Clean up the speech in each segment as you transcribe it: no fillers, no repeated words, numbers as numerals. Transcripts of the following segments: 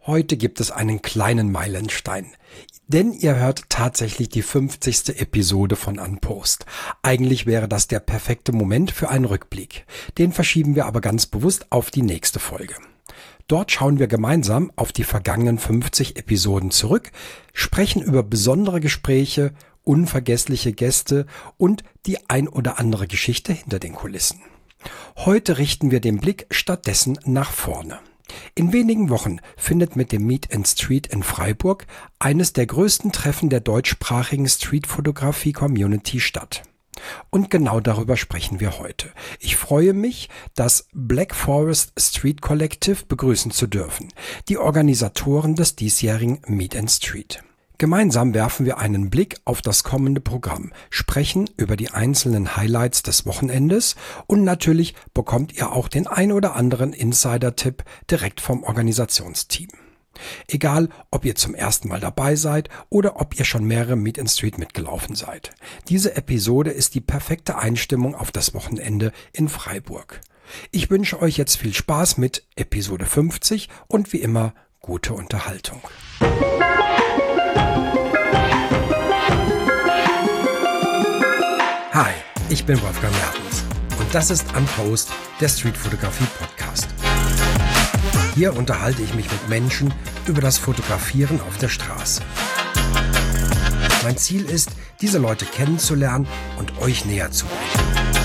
Heute gibt es einen kleinen Meilenstein. Denn ihr hört tatsächlich die 50. Episode von Unpost. Eigentlich wäre das der perfekte Moment für einen Rückblick. Den verschieben wir aber ganz bewusst auf die nächste Folge. Dort schauen wir gemeinsam auf die vergangenen 50 Episoden zurück, sprechen über besondere Gespräche, unvergessliche Gäste und die ein oder andere Geschichte hinter den Kulissen. Heute richten wir den Blick stattdessen nach vorne. In wenigen Wochen findet mit dem Meet and Street in Freiburg eines der größten Treffen der deutschsprachigen Streetfotografie-Community statt. Und genau darüber sprechen wir heute. Ich freue mich, das Black Forest Street Collective begrüßen zu dürfen, die Organisatoren des diesjährigen Meet and Street. Gemeinsam werfen wir einen Blick auf das kommende Programm, sprechen über die einzelnen Highlights des Wochenendes und natürlich bekommt ihr auch den ein oder anderen Insider-Tipp direkt vom Organisationsteam. Egal, ob ihr zum ersten Mal dabei seid oder ob ihr schon mehrere Meet and Street mitgelaufen seid. Diese Episode ist die perfekte Einstimmung auf das Wochenende in Freiburg. Ich wünsche euch jetzt viel Spaß mit Episode 50 und wie immer gute Unterhaltung. Hi, ich bin Wolfgang Mertens und das ist Unpost, der Streetfotografie-Podcast. Hier unterhalte ich mich mit Menschen über das Fotografieren auf der Straße. Mein Ziel ist, diese Leute kennenzulernen und euch näher zu bringen.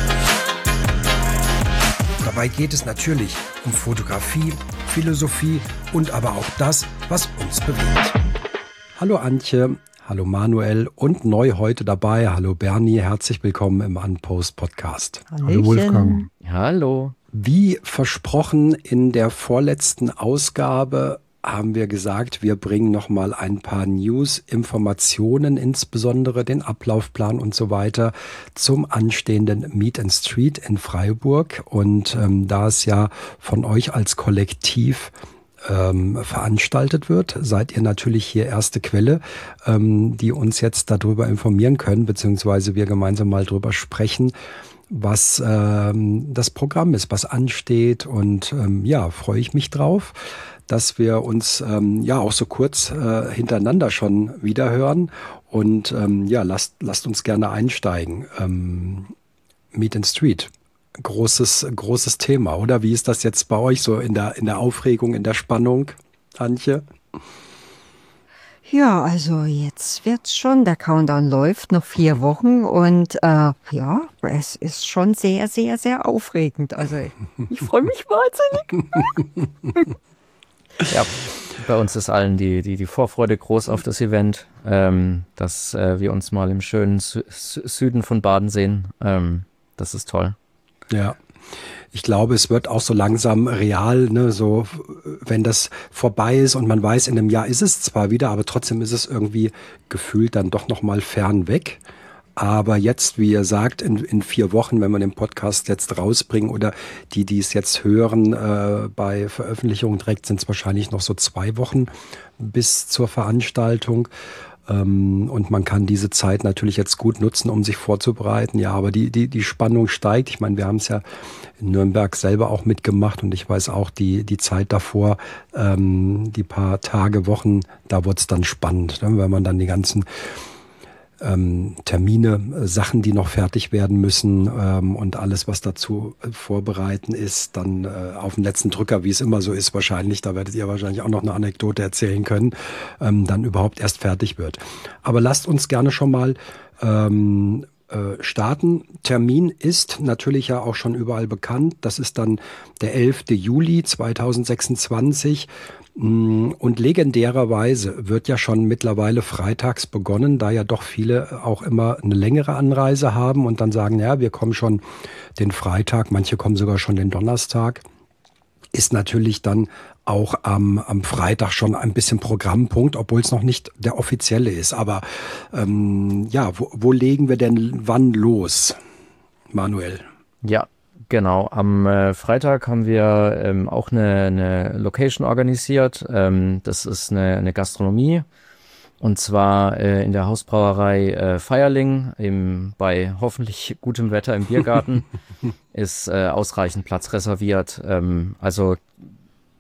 Dabei geht es natürlich um Fotografie, Philosophie und aber auch das, was uns bewegt. Hallo Antje. Hallo Manuel und neu heute dabei. Hallo Bernie, herzlich willkommen im Unpost Podcast. Hallöchen. Hallo Wolfgang. Hallo. Wie versprochen in der vorletzten Ausgabe haben wir gesagt, wir bringen nochmal ein paar News, Informationen, insbesondere den Ablaufplan und so weiter zum anstehenden Meet and Street in Freiburg. Und da es ja von euch als Kollektiv veranstaltet wird, seid ihr natürlich hier erste Quelle, die uns jetzt darüber informieren können, beziehungsweise wir gemeinsam mal drüber sprechen, was das Programm ist, was ansteht. Und ja, freue ich mich drauf, dass wir uns ja auch so kurz hintereinander schon wieder hören. Und ja, lasst uns gerne einsteigen. Meet and Street. Großes Thema, oder? Wie ist das jetzt bei euch so in der Aufregung, in der Spannung, Antje? Ja, also jetzt wird's schon, der Countdown läuft, noch 4 Wochen und ja, es ist schon sehr, sehr, sehr aufregend. Also ich freue mich wahnsinnig. Ja, bei uns ist allen die Vorfreude groß auf das Event, dass wir uns mal im schönen Süden von Baden sehen. Das ist toll. Ja, ich glaube, es wird auch so langsam real, ne, so, wenn das vorbei ist und man weiß, in einem Jahr ist es zwar wieder, aber trotzdem ist es irgendwie gefühlt dann doch nochmal fern weg. Aber jetzt, wie ihr sagt, in 4 Wochen, wenn wir den Podcast jetzt rausbringen oder die es jetzt hören, bei Veröffentlichung direkt, sind es wahrscheinlich noch so 2 Wochen bis zur Veranstaltung. Und man kann diese Zeit natürlich jetzt gut nutzen, um sich vorzubereiten. Ja, aber die Spannung steigt. Ich meine, wir haben es ja in Nürnberg selber auch mitgemacht und ich weiß auch, die Zeit davor, die paar Tage, Wochen, da wurde es dann spannend, ne? Wenn man dann die ganzen Termine, Sachen, die noch fertig werden müssen und alles, was dazu vorbereiten ist, dann auf den letzten Drücker, wie es immer so ist wahrscheinlich, da werdet ihr wahrscheinlich auch noch eine Anekdote erzählen können, dann überhaupt erst fertig wird. Aber lasst uns gerne schon mal starten. Termin ist natürlich ja auch schon überall bekannt. Das ist dann der 11. Juli 2026. Und legendärerweise wird ja schon mittlerweile freitags begonnen, da ja doch viele auch immer eine längere Anreise haben und dann sagen, ja, wir kommen schon den Freitag, manche kommen sogar schon den Donnerstag. Ist natürlich dann auch am Freitag schon ein bisschen Programmpunkt, obwohl es noch nicht der offizielle ist. Aber ja, wo legen wir denn wann los, Manuel? Ja, genau. Am Freitag haben wir auch eine Location organisiert. Das ist eine Gastronomie. Und zwar in der Hausbrauerei Feierling bei hoffentlich gutem Wetter im Biergarten ist ausreichend Platz reserviert. Also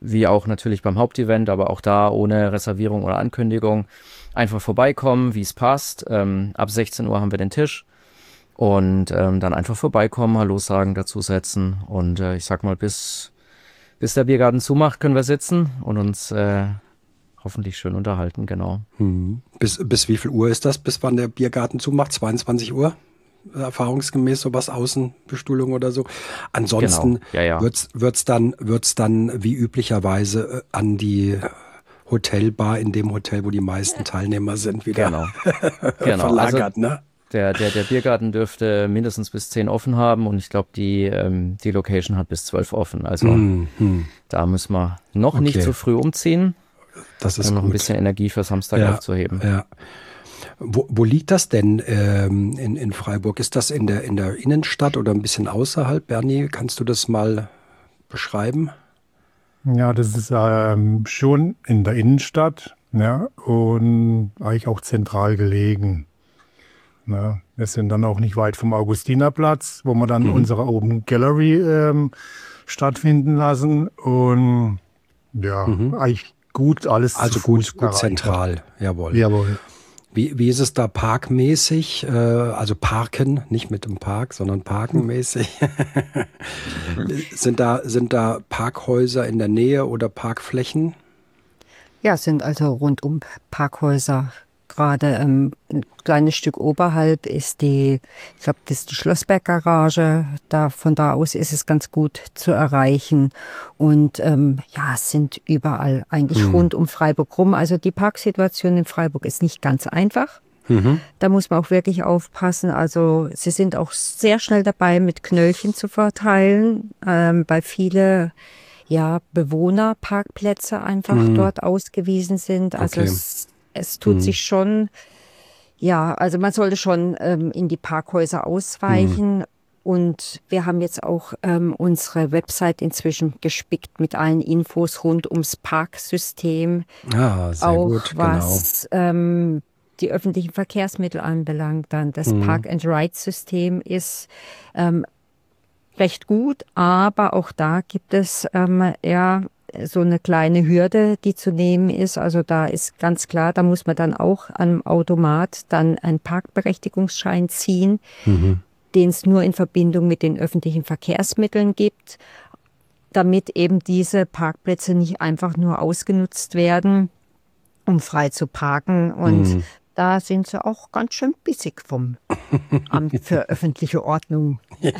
wie auch natürlich beim Hauptevent, aber auch da ohne Reservierung oder Ankündigung. Einfach vorbeikommen, wie es passt. Ab 16 Uhr haben wir den Tisch und dann einfach vorbeikommen, Hallo sagen, dazusetzen und ich sag mal, bis der Biergarten zumacht, können wir sitzen und uns hoffentlich schön unterhalten, genau. Bis wie viel Uhr ist das, bis wann der Biergarten zumacht? 22 Uhr? Erfahrungsgemäß sowas, Außenbestuhlung oder so. Ansonsten Genau. Ja. wird's dann wie üblicherweise an die Hotelbar in dem Hotel, wo die meisten Teilnehmer sind, wieder verlagert, also, ne? Der Biergarten dürfte mindestens bis 10 offen haben und ich glaube, die Location hat bis 12 offen. Also da müssen wir noch nicht so früh umziehen, das ist um noch ein gut. bisschen Energie für Samstag aufzuheben. Ja. Wo liegt das denn in Freiburg? Ist das in der Innenstadt oder ein bisschen außerhalb? Bernie, kannst du das mal beschreiben? Ja, das ist schon in der Innenstadt, ja, und eigentlich auch zentral gelegen. Ja, wir sind dann auch nicht weit vom Augustinerplatz, wo wir dann unsere Open Gallery stattfinden lassen. Und ja, eigentlich gut alles Also zu Fuß gut zentral, jawohl. Jawohl. Wie ist es da parkmäßig? Also parken, nicht mit dem Park, sondern parkenmäßig. Sind da Parkhäuser in der Nähe oder Parkflächen? Ja, es sind also rundum Parkhäuser. Gerade ein kleines Stück oberhalb ist ich glaube, das ist die Schlossberg-Garage. Von da aus ist es ganz gut zu erreichen. Und es sind überall eigentlich rund um Freiburg rum. Also die Parksituation in Freiburg ist nicht ganz einfach. Da muss man auch wirklich aufpassen. Also sie sind auch sehr schnell dabei, mit Knöllchen zu verteilen, bei viele Bewohnerparkplätze einfach dort ausgewiesen sind. Also Okay. es tut sich schon, also man sollte schon in die Parkhäuser ausweichen. Und wir haben jetzt auch unsere Website inzwischen gespickt mit allen Infos rund ums Parksystem. Ah, sehr Auch gut, was die öffentlichen Verkehrsmittel anbelangt. Dann das Park-and-Ride-System ist recht gut, aber auch da gibt es so eine kleine Hürde, die zu nehmen ist. Also da ist ganz klar, da muss man dann auch am Automat dann einen Parkberechtigungsschein ziehen, den es nur in Verbindung mit den öffentlichen Verkehrsmitteln gibt, damit eben diese Parkplätze nicht einfach nur ausgenutzt werden, um frei zu parken. Und da sind sie auch ganz schön bissig vom Amt für öffentliche Ordnung.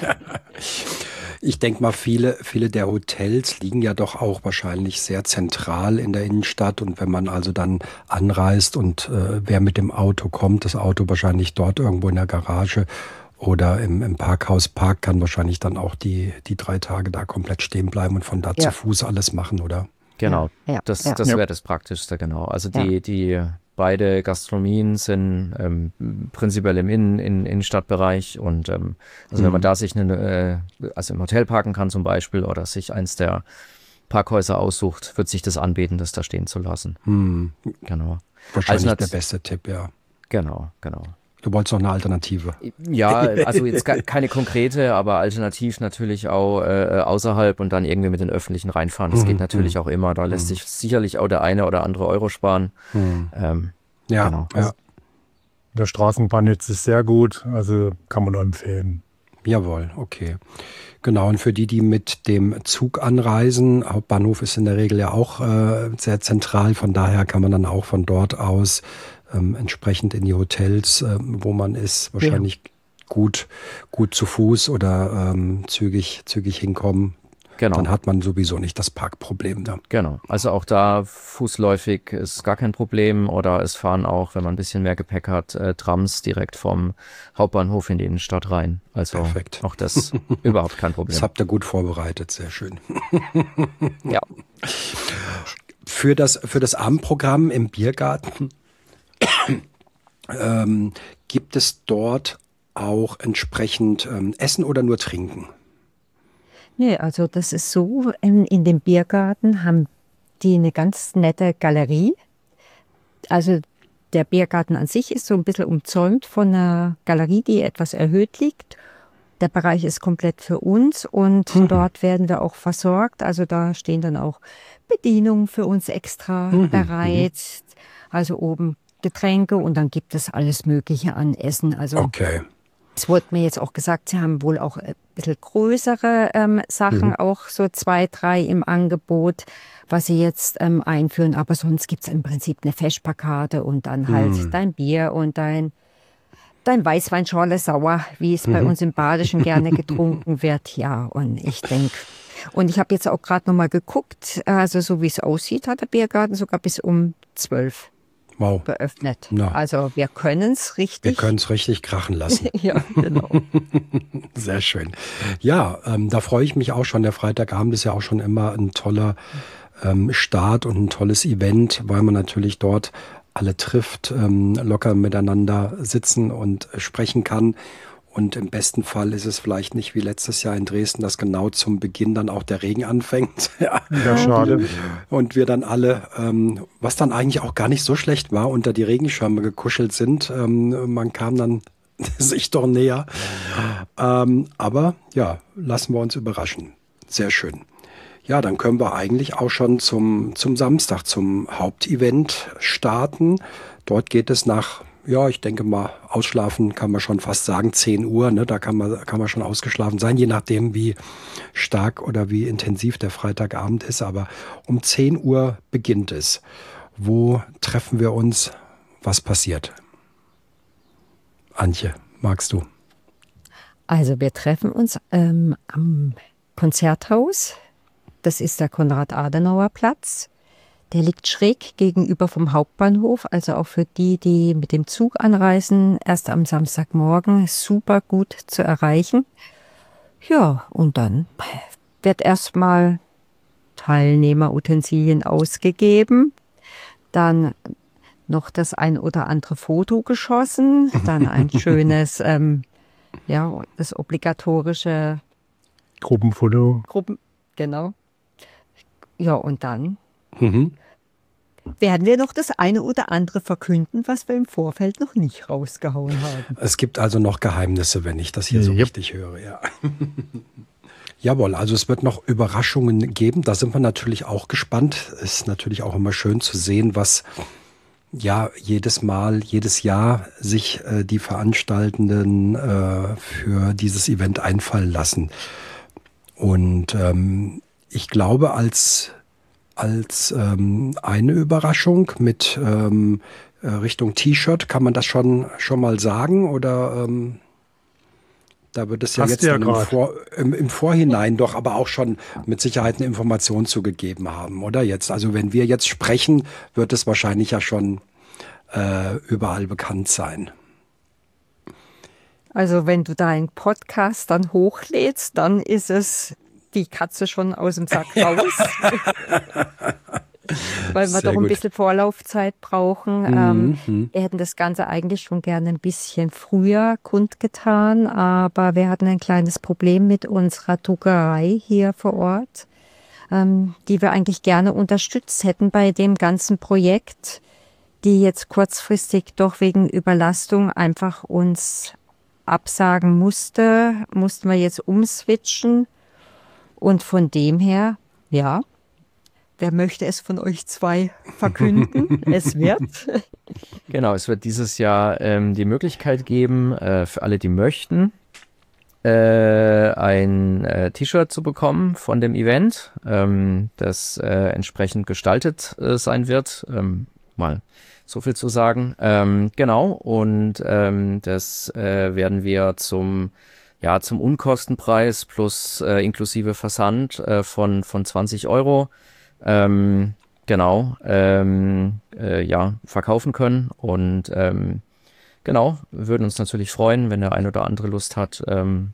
Ich denke mal, viele der Hotels liegen ja doch auch wahrscheinlich sehr zentral in der Innenstadt. Und wenn man also dann anreist und wer mit dem Auto kommt, das Auto wahrscheinlich dort irgendwo in der Garage oder im Parkhaus parkt, kann wahrscheinlich dann auch die 3 Tage da komplett stehen bleiben und von da zu Fuß alles machen, oder? Genau, Ja, das ja. wäre das Praktischste, genau. Also die beide Gastronomien sind prinzipiell im Innenstadtbereich und also wenn man da sich also im Hotel parken kann zum Beispiel oder sich eins der Parkhäuser aussucht, wird sich das anbieten, das da stehen zu lassen. Genau. Wahrscheinlich Also der beste Tipp, ja. Genau. Du wolltest noch eine Alternative. Ja, also jetzt keine konkrete, aber alternativ natürlich auch außerhalb und dann irgendwie mit den Öffentlichen reinfahren. Das geht natürlich auch immer. Da lässt sich sicherlich auch der eine oder andere Euro sparen. Ja, Genau. ja. Der Straßenbahnnetz ist sehr gut, also kann man nur empfehlen. Jawohl, okay. Genau, und für die mit dem Zug anreisen, Hauptbahnhof ist in der Regel ja auch sehr zentral, von daher kann man dann auch von dort aus entsprechend in die Hotels, wo man ist, wahrscheinlich gut zu Fuß oder zügig hinkommen. Genau. Dann hat man sowieso nicht das Parkproblem da. Genau, also auch da fußläufig ist gar kein Problem oder es fahren auch, wenn man ein bisschen mehr Gepäck hat, Trams direkt vom Hauptbahnhof in die Innenstadt rein. Also Perfekt. auch das überhaupt kein Problem. Das habt ihr gut vorbereitet, sehr schön. Ja. Für das Abendprogramm im Biergarten gibt es dort auch entsprechend Essen oder nur Trinken? Nee, also das ist so, in dem Biergarten haben die eine ganz nette Galerie. Also der Biergarten an sich ist so ein bisschen umzäunt von einer Galerie, die etwas erhöht liegt. Der Bereich ist komplett für uns und dort werden wir auch versorgt. Also da stehen dann auch Bedienungen für uns extra bereit. Also oben Getränke und dann gibt es alles Mögliche an Essen. Also Okay. es wurde mir jetzt auch gesagt, sie haben wohl auch ein bisschen größere Sachen, auch so 2, 3 im Angebot, was sie jetzt einführen. Aber sonst gibt es im Prinzip eine Festplakate und dann halt dein Bier und dein Weißweinschorle sauer, wie es bei uns im Badischen gerne getrunken wird. Ja, und ich denke, und ich habe jetzt auch gerade nochmal geguckt, also so wie es aussieht, hat der Biergarten sogar bis um 12 Wow. geöffnet. Na. Also wir können es richtig. Wir können es richtig krachen lassen. Ja, genau. Sehr schön. Ja, da freue ich mich auch schon. Der Freitagabend ist ja auch schon immer ein toller Start und ein tolles Event, weil man natürlich dort alle trifft, locker miteinander sitzen und sprechen kann. Und im besten Fall ist es vielleicht nicht wie letztes Jahr in Dresden, dass genau zum Beginn dann auch der Regen anfängt. Ja, schade. Und wir dann alle, was dann eigentlich auch gar nicht so schlecht war, unter die Regenschirme gekuschelt sind. Man kam dann sich doch näher. Aber ja, lassen wir uns überraschen. Sehr schön. Ja, dann können wir eigentlich auch schon zum Samstag, zum Hauptevent starten. Dort geht es nach, ja, ich denke mal, ausschlafen kann man schon fast sagen, 10 Uhr. Ne? Da kann man schon ausgeschlafen sein, je nachdem, wie stark oder wie intensiv der Freitagabend ist. Aber um 10 Uhr beginnt es. Wo treffen wir uns? Was passiert? Antje, magst du? Also wir treffen uns am Konzerthaus. Das ist der Konrad-Adenauer-Platz. Der liegt schräg gegenüber vom Hauptbahnhof. Also auch für die, die mit dem Zug anreisen, erst am Samstagmorgen super gut zu erreichen. Ja, und dann wird erstmal Teilnehmerutensilien ausgegeben. Dann noch das ein oder andere Foto geschossen. Dann ein schönes, das obligatorische Gruppenfoto. Genau. Ja, und dann werden wir noch das eine oder andere verkünden, was wir im Vorfeld noch nicht rausgehauen haben. Es gibt also noch Geheimnisse, wenn ich das hier so richtig höre, ja. Jawohl, also es wird noch Überraschungen geben. Da sind wir natürlich auch gespannt. Ist natürlich auch immer schön zu sehen, was ja jedes Jahr sich die Veranstaltenden für dieses Event einfallen lassen. Und ich glaube, als eine Überraschung mit Richtung T-Shirt, kann man das schon mal sagen? Oder da wird es ja jetzt im Vorhinein doch aber auch schon mit Sicherheit eine Information zugegeben haben, oder jetzt? Also wenn wir jetzt sprechen, wird es wahrscheinlich ja schon überall bekannt sein. Also wenn du deinen Podcast dann hochlädst, dann ist es die Katze schon aus dem Sack raus. Weil wir doch ein bisschen Vorlaufzeit brauchen. Wir hätten das Ganze eigentlich schon gerne ein bisschen früher kundgetan, aber wir hatten ein kleines Problem mit unserer Druckerei hier vor Ort, die wir eigentlich gerne unterstützt hätten bei dem ganzen Projekt, die jetzt kurzfristig doch wegen Überlastung einfach uns absagen mussten wir jetzt umswitchen. Und von dem her, ja, wer möchte es von euch zwei verkünden? Es wird. Genau, es wird dieses Jahr die Möglichkeit geben, für alle, die möchten, ein T-Shirt zu bekommen von dem Event, das entsprechend gestaltet sein wird. Mal so viel zu sagen. Genau, und das werden wir zum Unkostenpreis plus inklusive Versand von 20 Euro verkaufen können. Und genau, wir würden uns natürlich freuen, wenn der ein oder andere Lust hat, im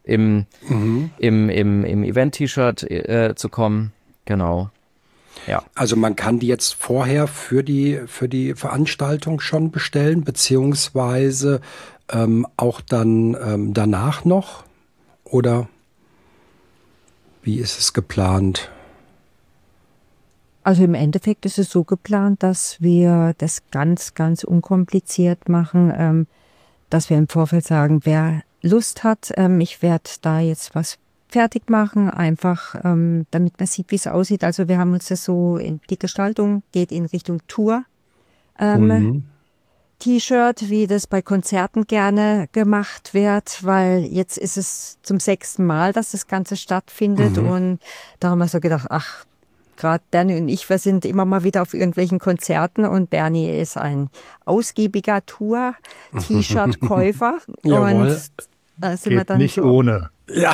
Event-T-Shirt zu kommen. Genau. Ja. Also man kann die jetzt vorher für die Veranstaltung schon bestellen, beziehungsweise auch dann danach noch? Oder wie ist es geplant? Also im Endeffekt ist es so geplant, dass wir das ganz, ganz unkompliziert machen, dass wir im Vorfeld sagen, wer Lust hat, ich werde da jetzt was fertig machen, einfach damit man sieht, wie es aussieht. Also wir haben uns das so, die Gestaltung geht in Richtung Tour. T-Shirt, wie das bei Konzerten gerne gemacht wird, weil jetzt ist es zum 6. Mal, dass das Ganze stattfindet und da haben wir so gedacht, ach, gerade Bernie und ich, wir sind immer mal wieder auf irgendwelchen Konzerten und Bernie ist ein ausgiebiger Tour-T-Shirt-Käufer und da sind wir dann nicht so, ohne. Ja,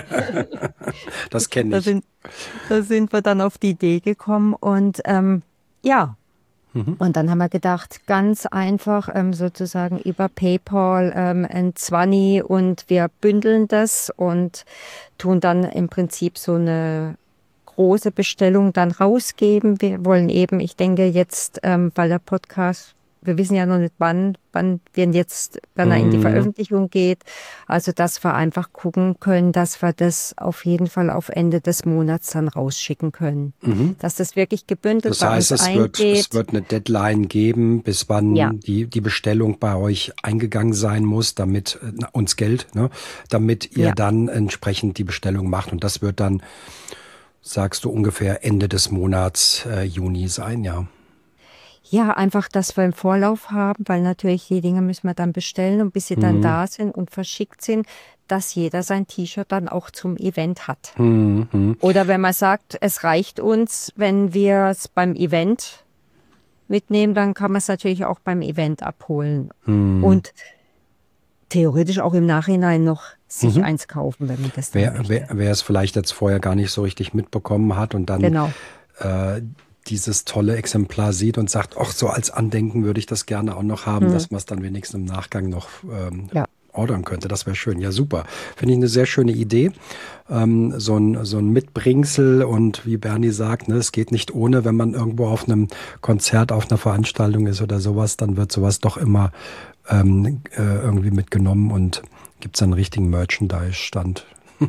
das kenne ich. Da sind wir dann auf die Idee gekommen und ja. Und dann haben wir gedacht, ganz einfach sozusagen über PayPal ein 20 und wir bündeln das und tun dann im Prinzip so eine große Bestellung dann rausgeben. Wir wollen eben, ich denke jetzt, weil der Podcast, wir wissen ja noch nicht, wann wir jetzt dann in die Veröffentlichung geht. Also, dass wir einfach gucken können, dass wir das auf jeden Fall auf Ende des Monats dann rausschicken können. Dass das wirklich gebündelt bei uns eingeht. Es wird eine Deadline geben, bis wann die Bestellung bei euch eingegangen sein muss, damit uns Geld, ne, damit ihr dann entsprechend die Bestellung macht. Und das wird dann, sagst du, ungefähr Ende des Monats Juni sein, ja. Ja, einfach, dass wir im Vorlauf haben, weil natürlich die Dinge müssen wir dann bestellen und bis sie dann da sind und verschickt sind, dass jeder sein T-Shirt dann auch zum Event hat. Oder wenn man sagt, es reicht uns, wenn wir es beim Event mitnehmen, dann kann man es natürlich auch beim Event abholen. Und theoretisch auch im Nachhinein noch sich eins kaufen, wenn man das dann möchte. Wer es vielleicht jetzt vorher gar nicht so richtig mitbekommen hat und dann dieses tolle Exemplar sieht und sagt, ach, so als Andenken würde ich das gerne auch noch haben, dass man es dann wenigstens im Nachgang noch ordern könnte. Das wäre schön. Ja, super. Finde ich eine sehr schöne Idee. So ein Mitbringsel und wie Bernie sagt, ne, es geht nicht ohne, wenn man irgendwo auf einem Konzert, auf einer Veranstaltung ist oder sowas, dann wird sowas doch immer irgendwie mitgenommen und gibt es einen richtigen Merchandise-Stand.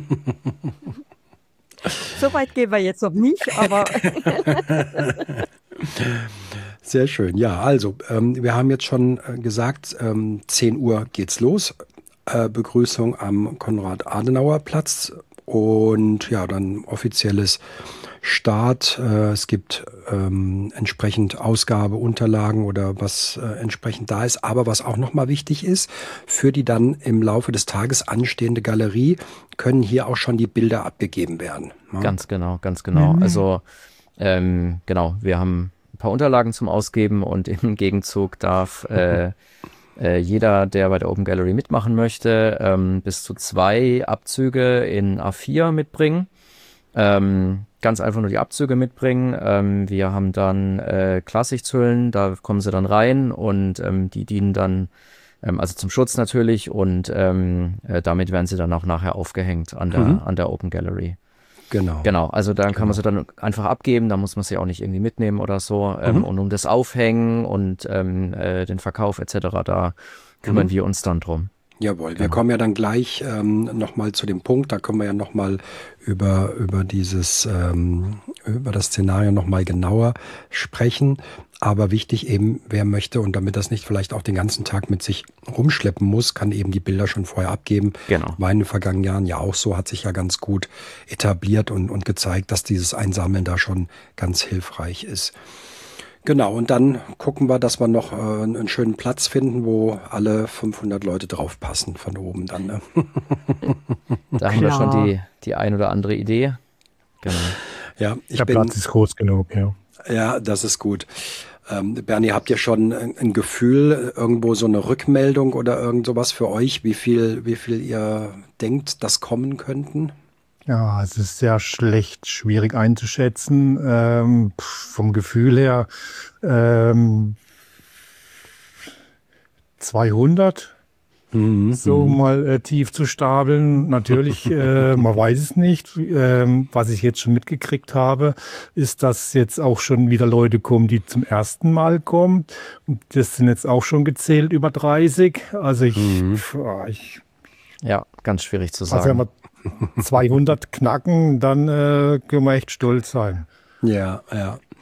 So weit gehen wir jetzt noch nicht, aber sehr schön. Ja, also wir haben jetzt schon gesagt, 10 Uhr geht's los. Begrüßung am Konrad-Adenauer-Platz und ja, dann offizielles Start. Es gibt entsprechend Ausgabe, Unterlagen oder was entsprechend da ist. Aber was auch nochmal wichtig ist, für die dann im Laufe des Tages anstehende Galerie können hier auch schon die Bilder abgegeben werden. Ja? Ganz genau. Also genau, wir haben ein paar Unterlagen zum Ausgeben und im Gegenzug darf jeder, der bei der Open Gallery mitmachen möchte, bis zu 2 Abzüge in A4 mitbringen. Ganz einfach nur die Abzüge mitbringen. Wir haben dann Klarsichthüllen, da kommen sie dann rein und die dienen dann also zum Schutz natürlich und damit werden sie dann auch nachher aufgehängt an der Open Gallery. Genau, also dann kann man sie dann einfach abgeben, da muss man sie auch nicht irgendwie mitnehmen oder so. Und um das Aufhängen und den Verkauf etc., da kümmern wir uns dann drum. Jawohl, wir kommen ja dann gleich nochmal zu dem Punkt, da können wir ja nochmal über das Szenario nochmal genauer sprechen. Aber wichtig eben, wer möchte und damit das nicht vielleicht auch den ganzen Tag mit sich rumschleppen muss, kann eben die Bilder schon vorher abgeben. Genau. War in den vergangenen Jahren ja auch so, hat sich ja ganz gut etabliert und gezeigt, dass dieses Einsammeln da schon ganz hilfreich ist. Genau, und dann gucken wir, dass wir noch einen schönen Platz finden, wo alle 500 Leute draufpassen von oben dann. Ne? Da haben wir schon die ein oder andere Idee. Genau. Ja, Der Platz ist groß genug, ja. Ja, das ist gut. Bernie, habt ihr schon ein Gefühl, irgendwo so eine Rückmeldung oder irgend sowas für euch, wie viel ihr denkt, das kommen könnten? Ja, es ist sehr schwierig einzuschätzen. Vom Gefühl her 200 so mal tief zu stapeln. Natürlich, man weiß es nicht. Was ich jetzt schon mitgekriegt habe, ist, dass jetzt auch schon wieder Leute kommen, die zum ersten Mal kommen. Und das sind jetzt auch schon gezählt über 30. Also ja, ganz schwierig zu sagen. Also wenn wir 200 knacken, dann können wir echt stolz sein. Ja.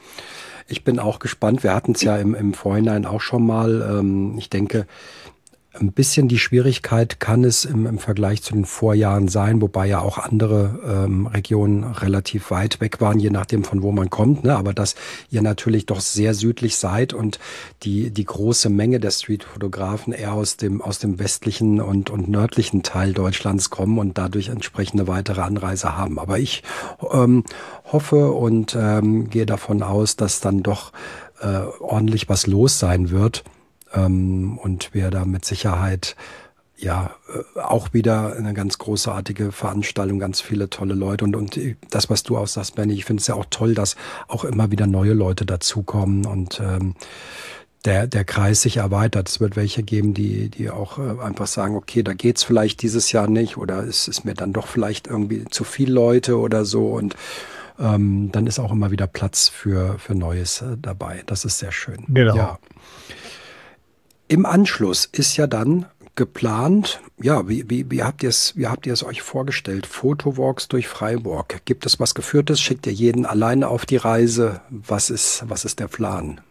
Ich bin auch gespannt. Wir hatten es ja im Vorhinein auch schon mal. Ich denke, Ein bisschen die Schwierigkeit kann es im Vergleich zu den Vorjahren sein, wobei ja auch andere Regionen relativ weit weg waren, je nachdem von wo man kommt. Ne? Aber dass ihr natürlich doch sehr südlich seid und die große Menge der Streetfotografen eher aus dem westlichen und nördlichen Teil Deutschlands kommen und dadurch entsprechende weitere Anreise haben. Aber ich hoffe und gehe davon aus, dass dann doch ordentlich was los sein wird. Und wir da mit Sicherheit auch wieder eine ganz großartige Veranstaltung, ganz viele tolle Leute und das, was du auch sagst, Benny, ich finde es ja auch toll, dass auch immer wieder neue Leute dazukommen und der Kreis sich erweitert. Es wird welche geben, die auch einfach sagen, okay, da geht's vielleicht dieses Jahr nicht oder es ist mir dann doch vielleicht irgendwie zu viel Leute oder so und dann ist auch immer wieder Platz für Neues dabei. Das ist sehr schön. Genau. Ja. Im Anschluss ist ja dann geplant, ja, wie habt ihr es euch vorgestellt? Fotowalks durch Freiburg. Gibt es was Geführtes? Schickt ihr jeden alleine auf die Reise? Was ist der Plan?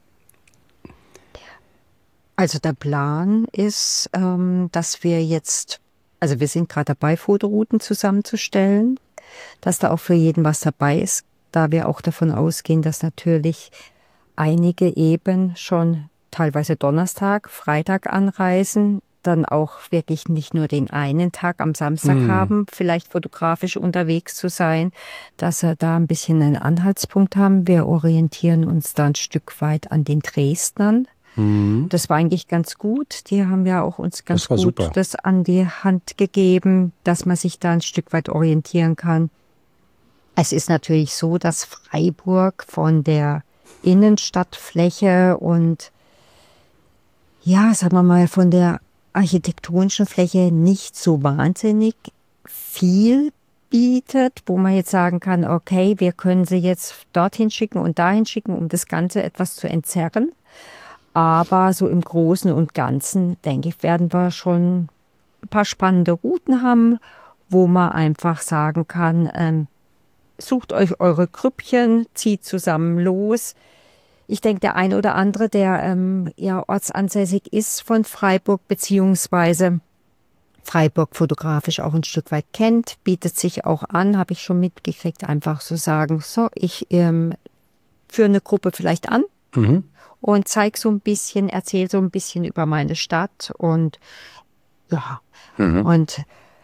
Also der Plan ist, dass wir jetzt, also wir sind gerade dabei, Fotorouten zusammenzustellen, dass da auch für jeden was dabei ist, da wir auch davon ausgehen, dass natürlich einige eben schon teilweise Donnerstag, Freitag anreisen, dann auch wirklich nicht nur den einen Tag am Samstag haben, vielleicht fotografisch unterwegs zu sein, dass wir da ein bisschen einen Anhaltspunkt haben. Wir orientieren uns da ein Stück weit an den Dresdnern. Das war eigentlich ganz gut. Die haben ja auch uns ganz gut super das an die Hand gegeben, dass man sich da ein Stück weit orientieren kann. Es ist natürlich so, dass Freiburg von der Innenstadtfläche und ja, sagen wir mal, von der architektonischen Fläche nicht so wahnsinnig viel bietet, wo man jetzt sagen kann, okay, wir können sie jetzt dorthin schicken und dahin schicken, um das Ganze etwas zu entzerren. Aber so im Großen und Ganzen, denke ich, werden wir schon ein paar spannende Routen haben, wo man einfach sagen kann, sucht euch eure Grüppchen, zieht zusammen los. Ich denke, der ein oder andere, der ortsansässig ist von Freiburg, beziehungsweise Freiburg fotografisch auch ein Stück weit kennt, bietet sich auch an, habe ich schon mitgekriegt, einfach so sagen, so, ich führe eine Gruppe vielleicht an und zeige so ein bisschen, erzähle so ein bisschen über meine Stadt und ja, und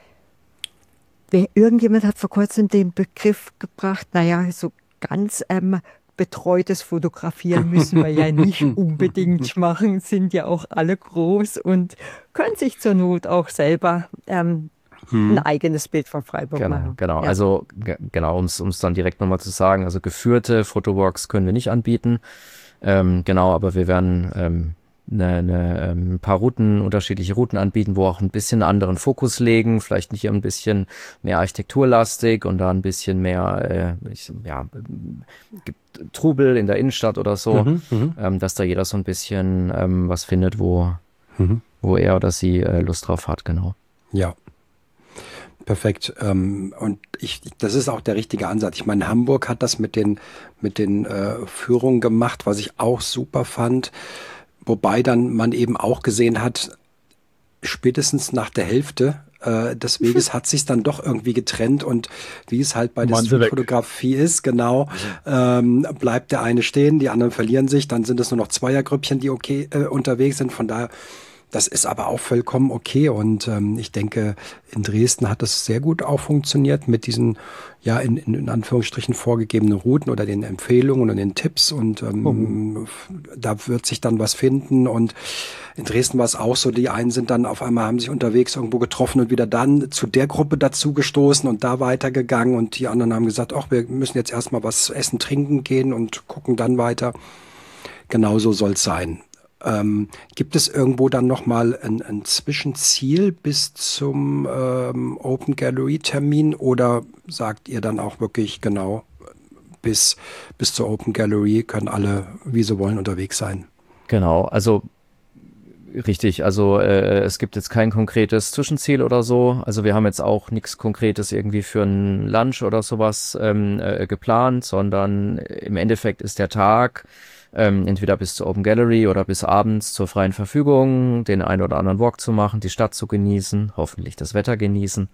irgendjemand hat vor kurzem den Begriff gebracht, naja, so ganz betreutes Fotografieren müssen wir ja nicht unbedingt machen, sind ja auch alle groß und können sich zur Not auch selber ein eigenes Bild von Freiburg machen. Genau, ja. Also genau, um es dann direkt nochmal zu sagen, also geführte Fotowalks können wir nicht anbieten, genau, aber wir werden ein paar unterschiedliche Routen anbieten, wo auch ein bisschen einen anderen Fokus legen, vielleicht nicht ein bisschen mehr architekturlastig und da ein bisschen mehr Trubel in der Innenstadt oder so, dass da jeder so ein bisschen was findet, wo er oder sie Lust drauf hat, genau. Ja. Perfekt. Und das ist auch der richtige Ansatz. Ich meine, Hamburg hat das mit den Führungen gemacht, was ich auch super fand. Wobei dann man eben auch gesehen hat, spätestens nach der Hälfte des Weges hat sich dann doch irgendwie getrennt und wie es halt bei der Streetfotografie ist, genau, bleibt der eine stehen, die anderen verlieren sich, dann sind es nur noch Zweiergrüppchen, die unterwegs sind. Von daher, das ist aber auch vollkommen okay und ich denke, in Dresden hat das sehr gut auch funktioniert mit diesen, ja, in Anführungsstrichen vorgegebenen Routen oder den Empfehlungen und den Tipps und da wird sich dann was finden und in Dresden war es auch so, die einen sind dann auf einmal, haben sich unterwegs irgendwo getroffen und wieder dann zu der Gruppe dazu gestoßen und da weitergegangen und die anderen haben gesagt, ach, wir müssen jetzt erstmal was essen, trinken gehen und gucken dann weiter. Genauso soll es sein. Gibt es irgendwo dann nochmal ein Zwischenziel bis zum Open Gallery Termin oder sagt ihr dann auch wirklich genau bis zur Open Gallery können alle, wie sie wollen, unterwegs sein? Genau, also richtig, also es gibt jetzt kein konkretes Zwischenziel oder so, also wir haben jetzt auch nichts Konkretes irgendwie für ein Lunch oder sowas geplant, sondern im Endeffekt ist der Tag entweder bis zur Open Gallery oder bis abends zur freien Verfügung, den einen oder anderen Walk zu machen, die Stadt zu genießen, hoffentlich das Wetter genießen.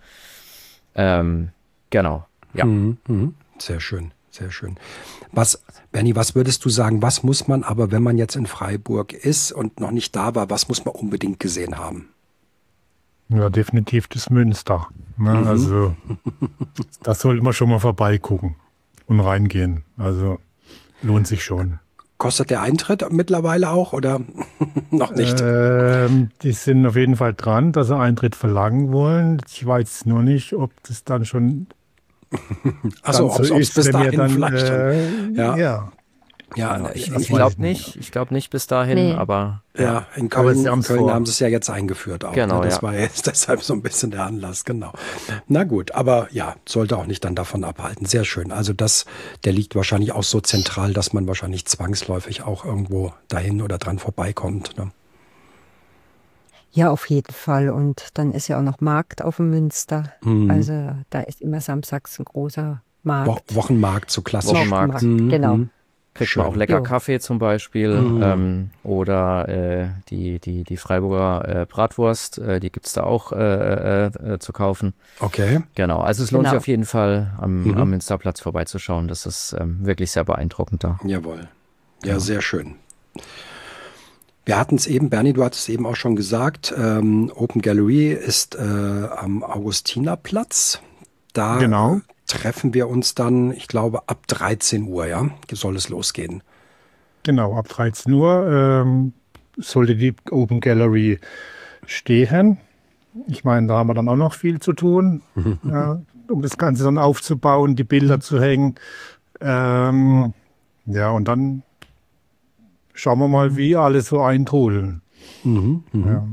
Genau, ja. Sehr schön, sehr schön. Bernie, was würdest du sagen, was muss man aber, wenn man jetzt in Freiburg ist und noch nicht da war, was muss man unbedingt gesehen haben? Ja, definitiv das Münster. Ne? Also da sollte man schon mal vorbeigucken und reingehen. Also lohnt sich schon. Kostet der Eintritt mittlerweile auch oder noch nicht? Die sind auf jeden Fall dran, dass sie Eintritt verlangen wollen. Ich weiß nur nicht, ob das dann schon Also ob es bis dahin vielleicht schon. Ja. Ja, ich glaube nicht. Ich glaube nicht bis dahin, aber ja, in Köln haben sie es ja jetzt eingeführt auch. Genau, ne? Das war jetzt deshalb so ein bisschen der Anlass, genau. Na gut, aber ja, sollte auch nicht dann davon abhalten. Sehr schön. Also der liegt wahrscheinlich auch so zentral, dass man wahrscheinlich zwangsläufig auch irgendwo dahin oder dran vorbeikommt. Ne? Ja, auf jeden Fall. Und dann ist ja auch noch Markt auf dem Münster. Also da ist immer samstags ein großer Markt. Wochenmarkt, so klassisch. Wochenmarkt. Genau. Kriegt man auch lecker Kaffee zum Beispiel oder die Freiburger Bratwurst, die gibt es da auch zu kaufen. Okay. Genau, also es lohnt sich auf jeden Fall am Münsterplatz vorbeizuschauen. Das ist wirklich sehr beeindruckend da. Jawohl. Ja, sehr schön. Wir hatten es eben, Bernie, du hattest es eben auch schon gesagt, Open Gallery ist am Augustinerplatz. Da treffen wir uns dann, ich glaube, ab 13 Uhr, ja, soll es losgehen. Genau, ab 13 Uhr sollte die Open Gallery stehen. Ich meine, da haben wir dann auch noch viel zu tun, um das Ganze dann aufzubauen, die Bilder zu hängen. Ja, und dann schauen wir mal, wie alle so eintrudeln. Ja.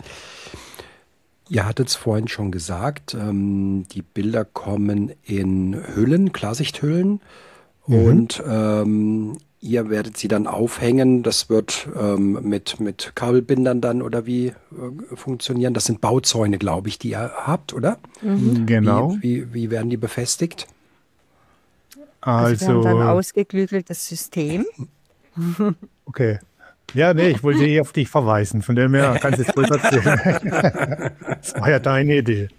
Ihr hattet es vorhin schon gesagt, die Bilder kommen in Hüllen, Klarsichthüllen und ihr werdet sie dann aufhängen. Das wird mit Kabelbindern dann oder wie funktionieren? Das sind Bauzäune, glaube ich, die ihr habt, oder? Genau. Wie werden die befestigt? Also wir haben dann ein ausgeklügeltes System. Okay. Ja, nee, ich wollte auf dich verweisen. Von dem her kannst du es wohl erzählen. Das war ja deine Idee.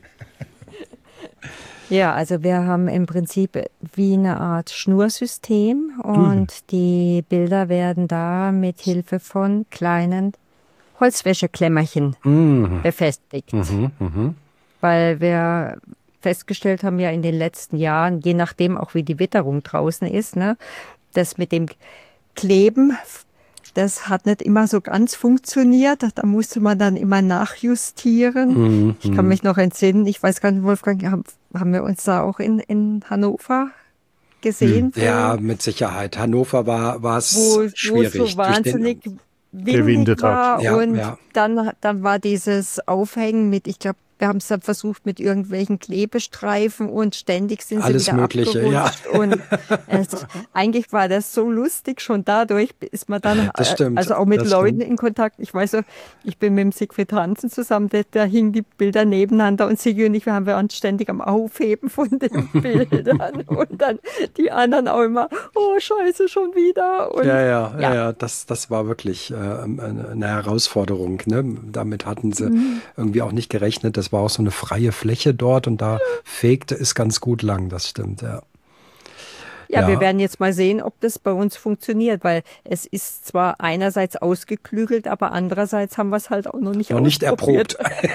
Ja, also wir haben im Prinzip wie eine Art Schnursystem und die Bilder werden da mit Hilfe von kleinen Holzwäscheklemmerchen befestigt. Weil wir festgestellt haben ja in den letzten Jahren, je nachdem auch wie die Witterung draußen ist, ne, das mit dem Kleben, das hat nicht immer so ganz funktioniert. Da musste man dann immer nachjustieren. Ich kann mich noch entsinnen, ich weiß gar nicht, Wolfgang, haben wir uns da auch in Hannover gesehen? Ja, mit Sicherheit. Hannover war es schwierig. Wo es so wahnsinnig windig war. Ja, und dann war dieses Aufhängen mit, ich glaube, wir haben es dann versucht mit irgendwelchen Klebestreifen und ständig sind alles sie wieder Mögliche, abgerutscht. Ja. Und eigentlich war das so lustig, schon dadurch ist man dann also auch mit Leuten in Kontakt. Ich weiß so, ich bin mit dem Siegfried Hansen zusammen, da hingen die Bilder nebeneinander und Sigi und ich, wir waren ständig am Aufheben von den Bildern und dann die anderen auch immer, oh Scheiße, schon wieder. Und, ja, das war wirklich eine Herausforderung. Ne? Damit hatten sie irgendwie auch nicht gerechnet. Das war auch so eine freie Fläche dort und da fegte es ganz gut lang, das stimmt, ja. Ja, wir werden jetzt mal sehen, ob das bei uns funktioniert, weil es ist zwar einerseits ausgeklügelt, aber andererseits haben wir es halt auch noch nicht erprobt.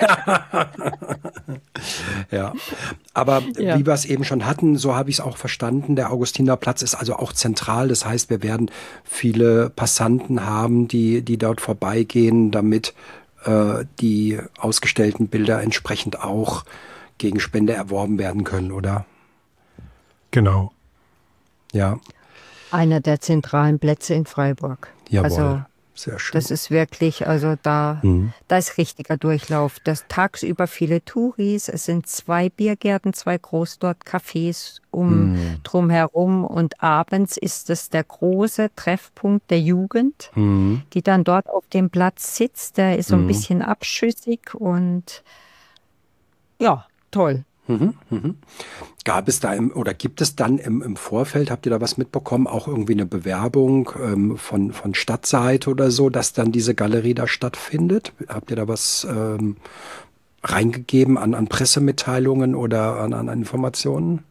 Ja, aber wie wir es eben schon hatten, so habe ich es auch verstanden, der Augustinerplatz ist also auch zentral. Das heißt, wir werden viele Passanten haben, die dort vorbeigehen, damit die ausgestellten Bilder entsprechend auch gegen Spende erworben werden können, oder? Genau. Ja. Einer der zentralen Plätze in Freiburg. Jawohl. Also sehr schön. das ist wirklich, also da ist richtiger Durchlauf. Das tagsüber viele Touris, es sind 2 Biergärten, 2 Großdort-Cafés drumherum und abends ist es der große Treffpunkt der Jugend, die dann dort auf dem Platz sitzt. Der ist so ein bisschen abschüssig und ja, toll. Gab es da oder gibt es dann im Vorfeld, habt ihr da was mitbekommen, auch irgendwie eine Bewerbung von Stadtseite oder so, dass dann diese Galerie da stattfindet? Habt ihr da was reingegeben an Pressemitteilungen oder an Informationen?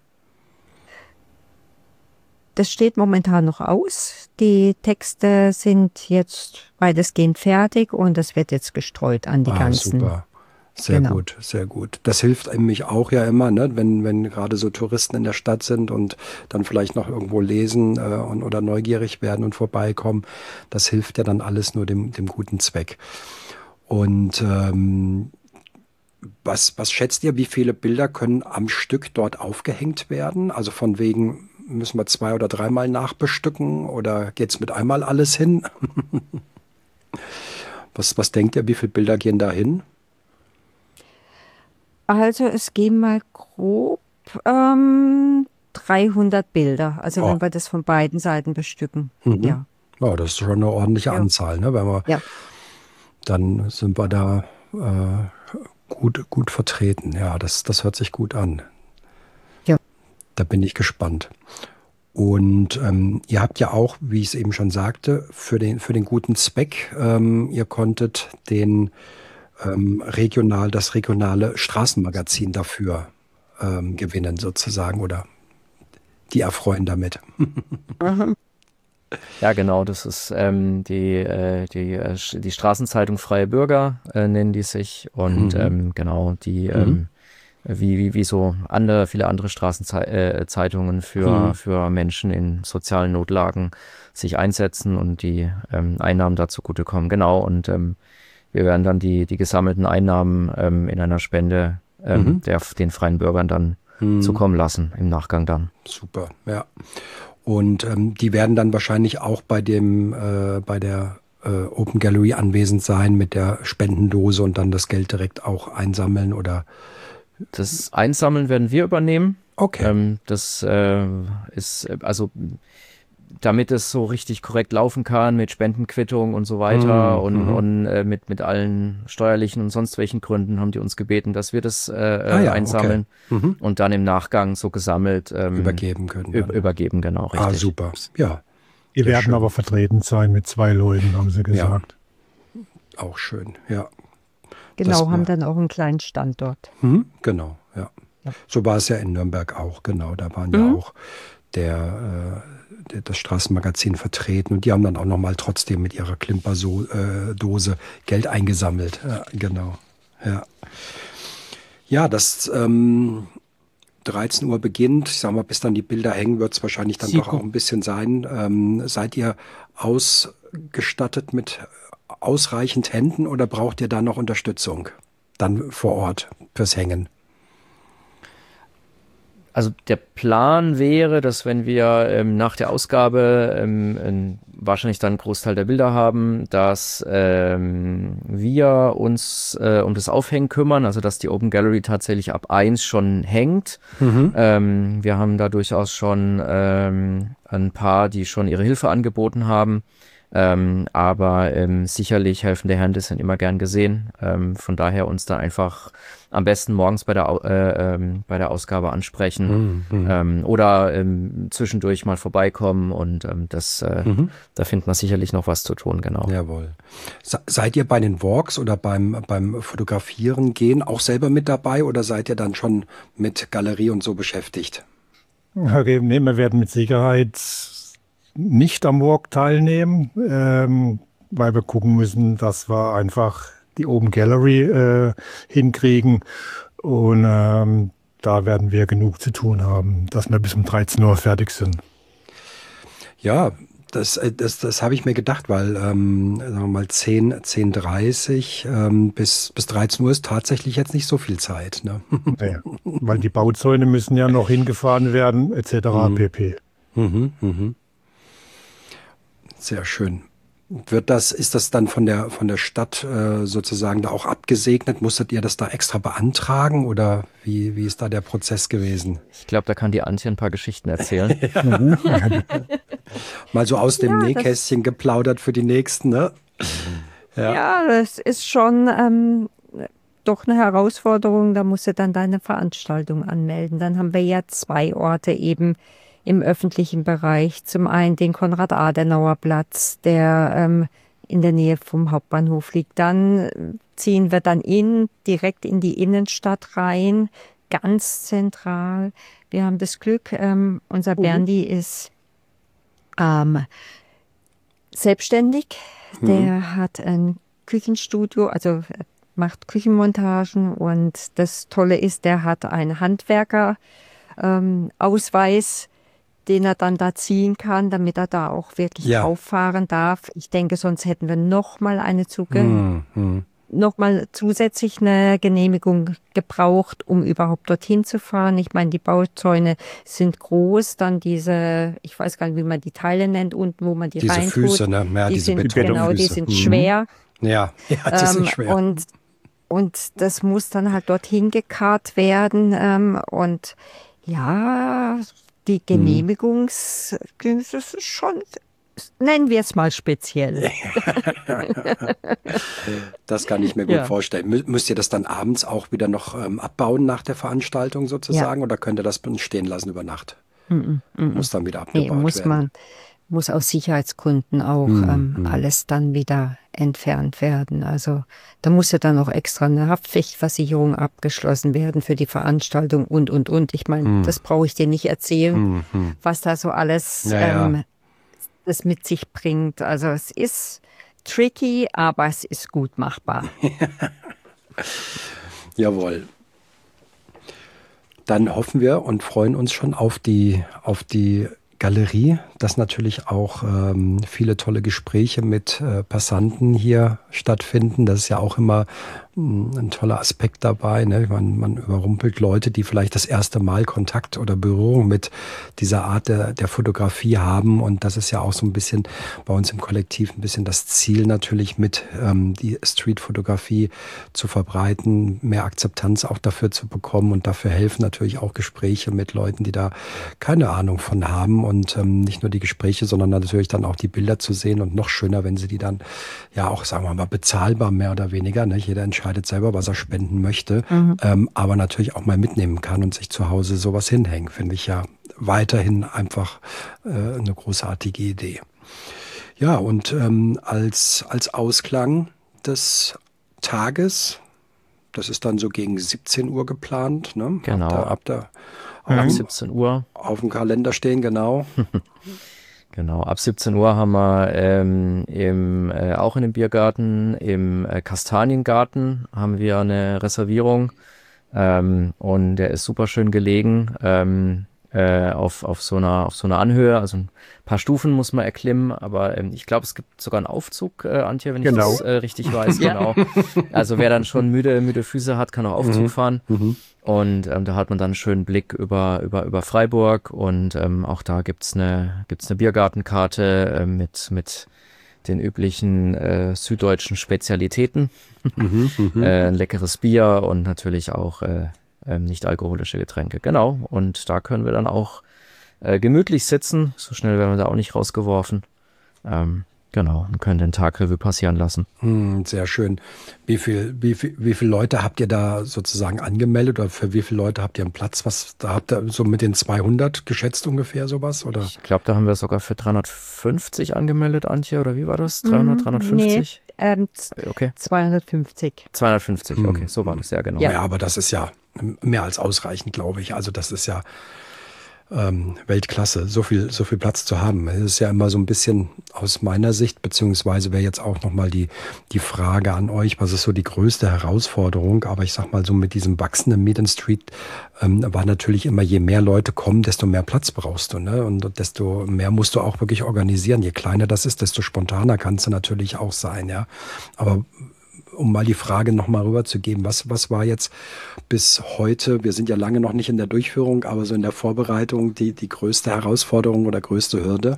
Das steht momentan noch aus. Die Texte sind jetzt weitestgehend fertig und das wird jetzt gestreut an die ganzen. Super. Sehr gut, sehr gut. Das hilft mich auch ja immer, ne? Wenn gerade so Touristen in der Stadt sind und dann vielleicht noch irgendwo lesen oder neugierig werden und vorbeikommen. Das hilft ja dann alles nur dem guten Zweck. Und was schätzt ihr, wie viele Bilder können am Stück dort aufgehängt werden? Also von wegen, müssen wir 2- oder 3-mal nachbestücken oder geht's mit einmal alles hin? Was denkt ihr, wie viele Bilder gehen da hin? Also es gehen mal grob 300 Bilder, also wenn wir das von beiden Seiten bestücken. Ja. Ja, das ist schon eine ordentliche Anzahl, ne? Wenn wir, dann sind wir da gut vertreten. Ja, das hört sich gut an. Ja. Da bin ich gespannt. Und ihr habt ja auch, wie ich es eben schon sagte, für den guten Zweck, ihr konntet das regionale Straßenmagazin dafür gewinnen sozusagen oder die erfreuen damit. Ja, genau, das ist die Straßenzeitung Freie Bürger, nennen die sich. Und genau, die wie so viele andere Straßenzeitungen für Menschen in sozialen Notlagen sich einsetzen und die Einnahmen dazu zugutekommen. Genau, und wir werden dann die gesammelten Einnahmen in einer Spende den freien Bürgern dann zukommen lassen, im Nachgang dann. Super, ja. Und die werden dann wahrscheinlich auch bei der Open Gallery anwesend sein mit der Spendendose und dann das Geld direkt auch einsammeln oder? Das Einsammeln werden wir übernehmen. Okay. Das ist, also damit es so richtig korrekt laufen kann mit Spendenquittung und so weiter und mit allen steuerlichen und sonst welchen Gründen haben die uns gebeten, dass wir das einsammeln und dann im Nachgang so gesammelt übergeben können. Übergeben, genau, richtig. Ah, super. Ja. Die werden aber vertreten sein mit 2 Leuten, haben sie gesagt. Ja. Auch schön, ja. Genau, haben dann auch einen kleinen Standort. Genau, ja. So war es ja in Nürnberg auch, genau. Da waren ja auch das Straßenmagazin vertreten und die haben dann auch nochmal trotzdem mit ihrer Klimperdose Geld eingesammelt. Ja, genau. Ja, ja, das 13 Uhr beginnt. Ich sag mal, bis dann die Bilder hängen, wird es wahrscheinlich dann doch auch ein bisschen sein. Seid ihr ausgestattet mit ausreichend Händen oder braucht ihr da noch Unterstützung dann vor Ort fürs Hängen? Also der Plan wäre, dass wenn wir nach der Ausgabe wahrscheinlich dann einen Großteil der Bilder haben, dass wir uns um das Aufhängen kümmern, also dass die Open Gallery tatsächlich ab 1 schon hängt. Wir haben da durchaus schon ein paar, die schon ihre Hilfe angeboten haben. Aber sicherlich helfende Hände sind immer gern gesehen. Von daher uns da einfach am besten morgens bei der Ausgabe ansprechen oder zwischendurch mal vorbeikommen und da findet man sicherlich noch was zu tun, genau. Jawohl. Seid ihr bei den Walks oder beim Fotografieren gehen auch selber mit dabei oder seid ihr dann schon mit Galerie und so beschäftigt? Okay, nee, wir werden mit Sicherheit nicht am Walk teilnehmen, weil wir gucken müssen, dass wir einfach die Open Gallery hinkriegen und da werden wir genug zu tun haben, dass wir bis um 13 Uhr fertig sind. Ja, das habe ich mir gedacht, weil sagen wir mal 10:30 bis 13 Uhr ist tatsächlich jetzt nicht so viel Zeit. Ne? Ja, weil die Bauzäune müssen ja noch hingefahren werden, etc. pp. Sehr schön. Ist das dann von der Stadt sozusagen da auch abgesegnet? Musstet ihr das da extra beantragen oder wie ist da der Prozess gewesen? Ich glaube, da kann die Antje ein paar Geschichten erzählen. Mal so aus dem Nähkästchen geplaudert für die Nächsten, ne? Ja, das ist schon doch eine Herausforderung, da musst du dann deine Veranstaltung anmelden. Dann haben wir ja 2 Orte eben im öffentlichen Bereich. Zum einen den Konrad-Adenauer-Platz, der in der Nähe vom Hauptbahnhof liegt. Dann ziehen wir dann direkt in die Innenstadt rein, ganz zentral. Wir haben das Glück, unser Berndi ist selbstständig. Der hat ein Küchenstudio, also macht Küchenmontagen, und das Tolle ist, der hat einen Handwerker-Ausweis, den er dann da ziehen kann, damit er da auch wirklich auffahren darf. Ich denke, sonst hätten wir nochmal zusätzlich eine Genehmigung gebraucht, um überhaupt dorthin zu fahren. Ich meine, die Bauzäune sind groß, dann diese, ich weiß gar nicht, wie man die Teile nennt, unten, wo man die diese reintut. Füße, ne? Ja, die diese sind, Betonfüße. genau, die sind schwer. Ja, die sind schwer. Und das muss dann halt dorthin gekarrt werden. Und ja, die Genehmigungs, das ist schon, nennen wir es mal speziell. Das kann ich mir gut vorstellen. Müsst ihr das dann abends auch wieder noch abbauen nach der Veranstaltung sozusagen, oder könnt ihr das stehen lassen über Nacht? Muss dann wieder abgebaut werden? Muss aus Sicherheitsgründen auch alles dann wieder entfernt werden. Also da muss ja dann auch extra eine Haftpflichtversicherung abgeschlossen werden für die Veranstaltung und. Ich meine, das brauche ich dir nicht erzählen, was da so alles das mit sich bringt. Also es ist tricky, aber es ist gut machbar. Jawohl. Dann hoffen wir und freuen uns schon auf die Galerie, dass natürlich auch viele tolle Gespräche mit Passanten hier stattfinden. Das ist ja auch immer ein toller Aspekt dabei. Ne? Man überrumpelt Leute, die vielleicht das erste Mal Kontakt oder Berührung mit dieser Art der Fotografie haben. Und das ist ja auch so ein bisschen bei uns im Kollektiv ein bisschen das Ziel natürlich, mit die Streetfotografie zu verbreiten, mehr Akzeptanz auch dafür zu bekommen. Und dafür helfen natürlich auch Gespräche mit Leuten, die da keine Ahnung von haben. Und nicht nur die Gespräche, sondern natürlich dann auch die Bilder zu sehen. Und noch schöner, wenn sie die dann ja auch, sagen wir mal, bezahlbar mehr oder weniger, ne? Jeder entscheidet selber, was er spenden möchte, aber natürlich auch mal mitnehmen kann und sich zu Hause sowas hinhängen, finde ich ja weiterhin einfach eine großartige Idee. Ja, und als Ausklang des Tages, das ist dann so gegen 17 Uhr geplant, ne? Genau. Ab 17 Uhr. Auf dem Kalender stehen, genau. Genau, ab 17 Uhr haben wir auch in dem Biergarten, im Kastaniengarten haben wir eine Reservierung, und der ist super schön gelegen, auf so einer Anhöhe, also ein paar Stufen muss man erklimmen, aber ich glaube, es gibt sogar einen Aufzug, Antje, wenn ich das richtig weiß. Genau. Also wer dann schon müde Füße hat, kann auch Aufzug fahren. Und da hat man dann einen schönen Blick über Freiburg, und auch da gibt's eine Biergartenkarte mit den üblichen süddeutschen Spezialitäten. Ein leckeres Bier und natürlich auch nicht alkoholische Getränke. Genau, und da können wir dann auch gemütlich sitzen. So schnell werden wir da auch nicht rausgeworfen. Genau, und können den Tag Revue passieren lassen. Sehr schön. Wie viele Leute habt ihr da sozusagen angemeldet, oder für wie viele Leute habt ihr einen Platz? Da habt ihr so mit den 200 geschätzt ungefähr sowas? Oder? Ich glaube, da haben wir sogar für 350 angemeldet, Antje, oder wie war das? 350? Nee, okay. 250. 250, okay, so war das, ja genau. Ja, aber das ist ja mehr als ausreichend, glaube ich. Also das ist ja Weltklasse, so viel Platz zu haben. Es ist ja immer so ein bisschen aus meiner Sicht, beziehungsweise wäre jetzt auch nochmal die Frage an euch, was ist so die größte Herausforderung? Aber ich sag mal so, mit diesem wachsenden Meet and Street war natürlich immer, je mehr Leute kommen, desto mehr Platz brauchst du, ne? Und desto mehr musst du auch wirklich organisieren. Je kleiner das ist, desto spontaner kannst du natürlich auch sein, ja. Aber um mal die Frage nochmal rüberzugeben, was war jetzt bis heute, wir sind ja lange noch nicht in der Durchführung, aber so in der Vorbereitung die größte Herausforderung oder größte Hürde?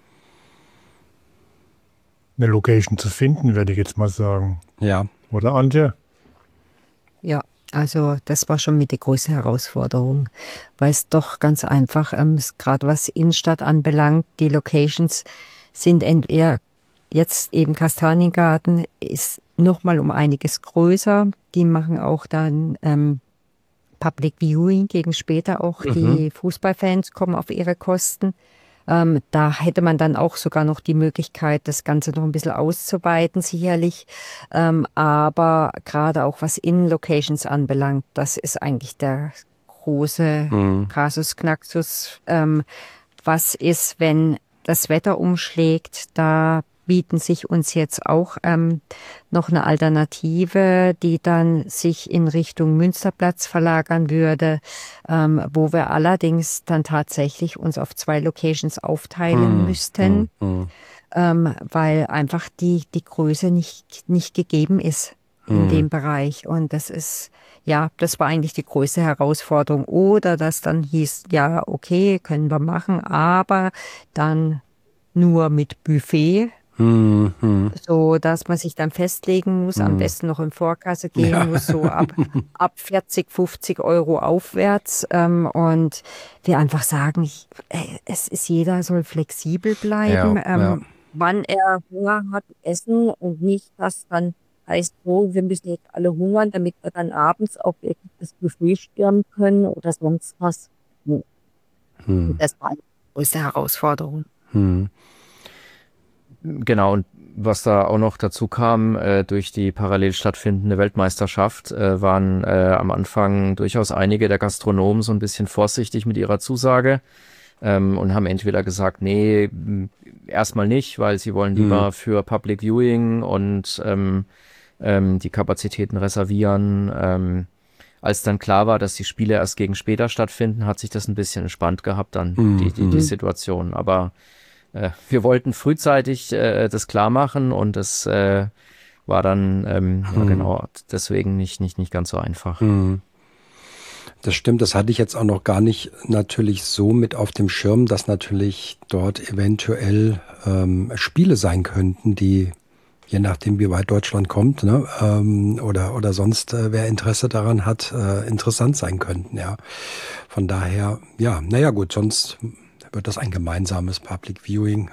Eine Location zu finden, würde ich jetzt mal sagen. Ja. Oder, Antje? Ja, also das war schon mit die größte Herausforderung, weil es doch ganz einfach, gerade was Innenstadt anbelangt, die Locations sind entweder jetzt eben Kastaniengarten ist nochmal um einiges größer. Die machen auch dann Public Viewing gegen später auch. Die Fußballfans kommen auf ihre Kosten. Da hätte man dann auch sogar noch die Möglichkeit, das Ganze noch ein bisschen auszuweiten, sicherlich. Aber gerade auch was Innenlocations anbelangt, das ist eigentlich der große Kasus Knaxus. Was ist, wenn das Wetter umschlägt? Da bieten sich uns jetzt auch noch eine Alternative, die dann sich in Richtung Münsterplatz verlagern würde, wo wir allerdings dann tatsächlich uns auf 2 Locations aufteilen müssten, weil einfach die Größe nicht gegeben ist in dem Bereich. Und das ist, ja, das war eigentlich die größte Herausforderung. Oder dass dann hieß, ja, okay, können wir machen, aber dann nur mit Buffet. So, dass man sich dann festlegen muss, am besten noch in Vorkasse gehen muss, so ab 40, 50 Euro aufwärts. Und wir einfach sagen, jeder soll flexibel bleiben, wann er Hunger hat, essen und nicht, dass dann heißt, oh, wir müssen jetzt alle hungern, damit wir dann abends auch wirklich das Buffet stürmen können oder sonst was. Das war eine größte Herausforderung. Genau, und was da auch noch dazu kam, durch die parallel stattfindende Weltmeisterschaft, waren am Anfang durchaus einige der Gastronomen so ein bisschen vorsichtig mit ihrer Zusage und haben entweder gesagt, nee, erstmal nicht, weil sie wollen lieber für Public Viewing und die Kapazitäten reservieren. Als dann klar war, dass die Spiele erst gegen später stattfinden, hat sich das ein bisschen entspannt gehabt, dann die Situation. Aber wir wollten frühzeitig das klar machen und das war dann ja, genau deswegen nicht ganz so einfach. Das stimmt, das hatte ich jetzt auch noch gar nicht natürlich so mit auf dem Schirm, dass natürlich dort eventuell Spiele sein könnten, die je nachdem, wie weit Deutschland kommt, ne, oder sonst wer Interesse daran hat, interessant sein könnten, ja. Von daher, ja, naja gut, sonst wird das ein gemeinsames Public Viewing.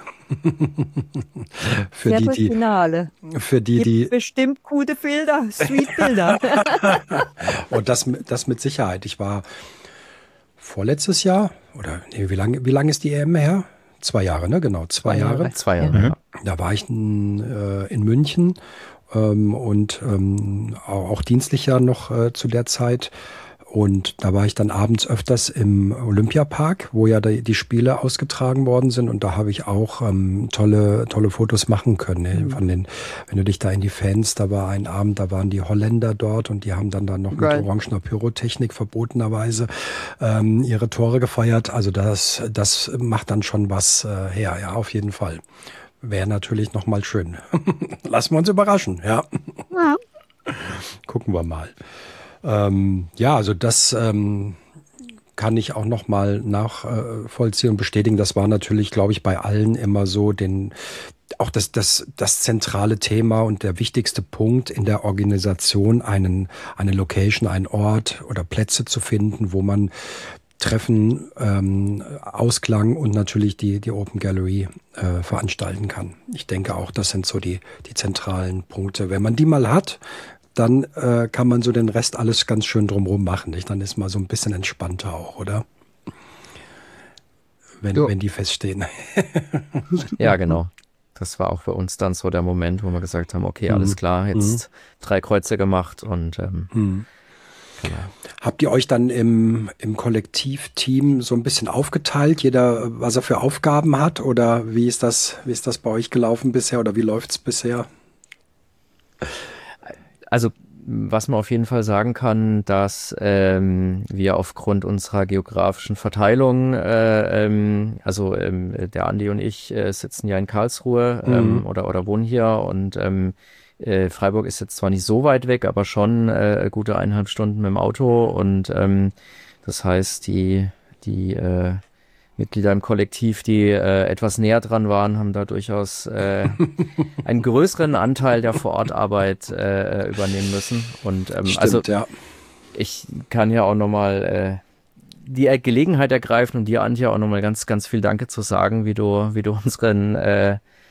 Für Viertelfinale. Für die bestimmt gute Bilder, Streetbilder. Und das mit Sicherheit. Ich war vorletztes Jahr, oder nee, wie lange ist die EM her? 2 Jahre, ne? Genau, 2 Jahre. 2 Jahre, ja. Da war ich in München und auch dienstlich ja noch zu der Zeit. Und da war ich dann abends öfters im Olympiapark, wo ja die Spiele ausgetragen worden sind. Und da habe ich auch tolle Fotos machen können. Ne? Wenn du dich da in die Fans, da war ein Abend, da waren die Holländer dort und die haben dann noch mit orangener Pyrotechnik verbotenerweise ihre Tore gefeiert. Also das macht dann schon was her, ja, auf jeden Fall. Wäre natürlich nochmal schön. Lassen wir uns überraschen, ja. Gucken wir mal. Ja, also das kann ich auch noch mal nachvollziehen und bestätigen. Das war natürlich, glaube ich, bei allen immer so auch das zentrale Thema und der wichtigste Punkt in der Organisation, eine Location, einen Ort oder Plätze zu finden, wo man Treffen, Ausklang und natürlich die Open Gallery veranstalten kann. Ich denke auch, das sind so die zentralen Punkte. Wenn man die mal hat, dann kann man so den Rest alles ganz schön drumherum machen. Nicht? Dann ist man so ein bisschen entspannter auch, oder? Wenn die feststehen. Ja, genau. Das war auch für uns dann so der Moment, wo wir gesagt haben, okay, alles klar, jetzt 3 Kreuze gemacht und genau. Habt ihr euch dann im Kollektivteam so ein bisschen aufgeteilt, jeder, was er für Aufgaben hat? Oder wie ist das bei euch gelaufen bisher oder wie läuft es bisher? Also, was man auf jeden Fall sagen kann, dass wir aufgrund unserer geografischen Verteilung, der Andi und ich sitzen ja in Karlsruhe oder wohnen hier und Freiburg ist jetzt zwar nicht so weit weg, aber schon gute 1,5 Stunden mit dem Auto und das heißt, die Mitglieder im Kollektiv, die etwas näher dran waren, haben da durchaus einen größeren Anteil der Vorortarbeit übernehmen müssen. Und Stimmt, ja. Ich kann ja auch nochmal die Gelegenheit ergreifen und dir, Antje, auch nochmal ganz, ganz viel Danke zu sagen, wie du unseren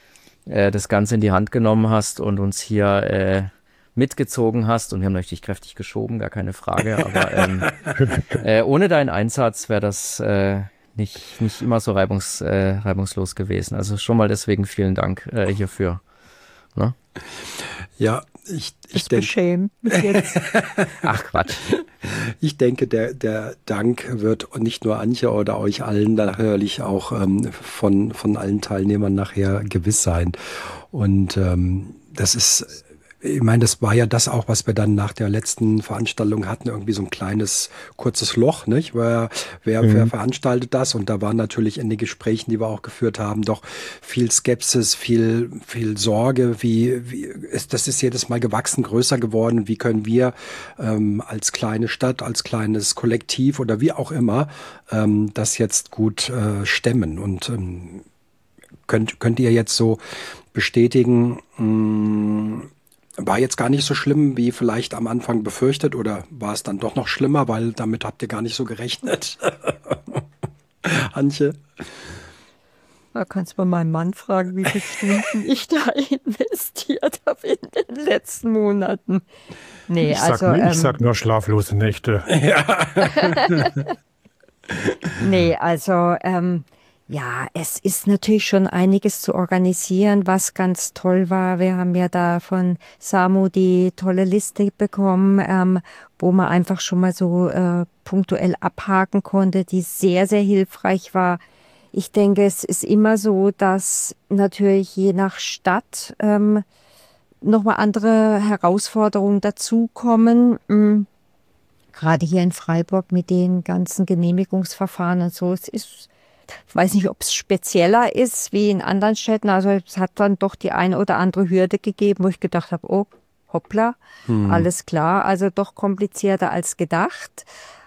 das Ganze in die Hand genommen hast und uns hier mitgezogen hast. Und wir haben natürlich kräftig geschoben, gar keine Frage. Aber ohne deinen Einsatz wäre das nicht immer so reibungslos gewesen. Also schon mal deswegen vielen Dank hierfür. Ne? Ja, ich denke. Beschämt mich jetzt. Ach Quatsch. Ich denke, der Dank wird nicht nur Antje oder euch allen natürlich auch von allen Teilnehmern nachher gewiss sein. Und das ist, ich meine, das war ja das auch, was wir dann nach der letzten Veranstaltung hatten, irgendwie so ein kleines, kurzes Loch, nicht? Wer veranstaltet das? Und da war natürlich in den Gesprächen, die wir auch geführt haben, doch viel Skepsis, viel Sorge, das ist jedes Mal gewachsen, größer geworden, wie können wir als kleine Stadt, als kleines Kollektiv oder wie auch immer das jetzt gut stemmen. Und könnt ihr jetzt so bestätigen, war jetzt gar nicht so schlimm, wie vielleicht am Anfang befürchtet, oder war es dann doch noch schlimmer, weil damit habt ihr gar nicht so gerechnet? Antje? Da kannst du mal meinen Mann fragen, wie viele Stunden ich da investiert habe in den letzten Monaten. Nee, ich sag nur schlaflose Nächte. Nee, also ja, es ist natürlich schon einiges zu organisieren, was ganz toll war. Wir haben ja da von Samu die tolle Liste bekommen, wo man einfach schon mal so punktuell abhaken konnte, die sehr, sehr hilfreich war. Ich denke, es ist immer so, dass natürlich je nach Stadt nochmal andere Herausforderungen dazukommen. Gerade hier in Freiburg mit den ganzen Genehmigungsverfahren und so. Ich weiß nicht, ob es spezieller ist wie in anderen Städten. Also es hat dann doch die eine oder andere Hürde gegeben, wo ich gedacht habe, oh, hoppla, alles klar. Also doch komplizierter als gedacht.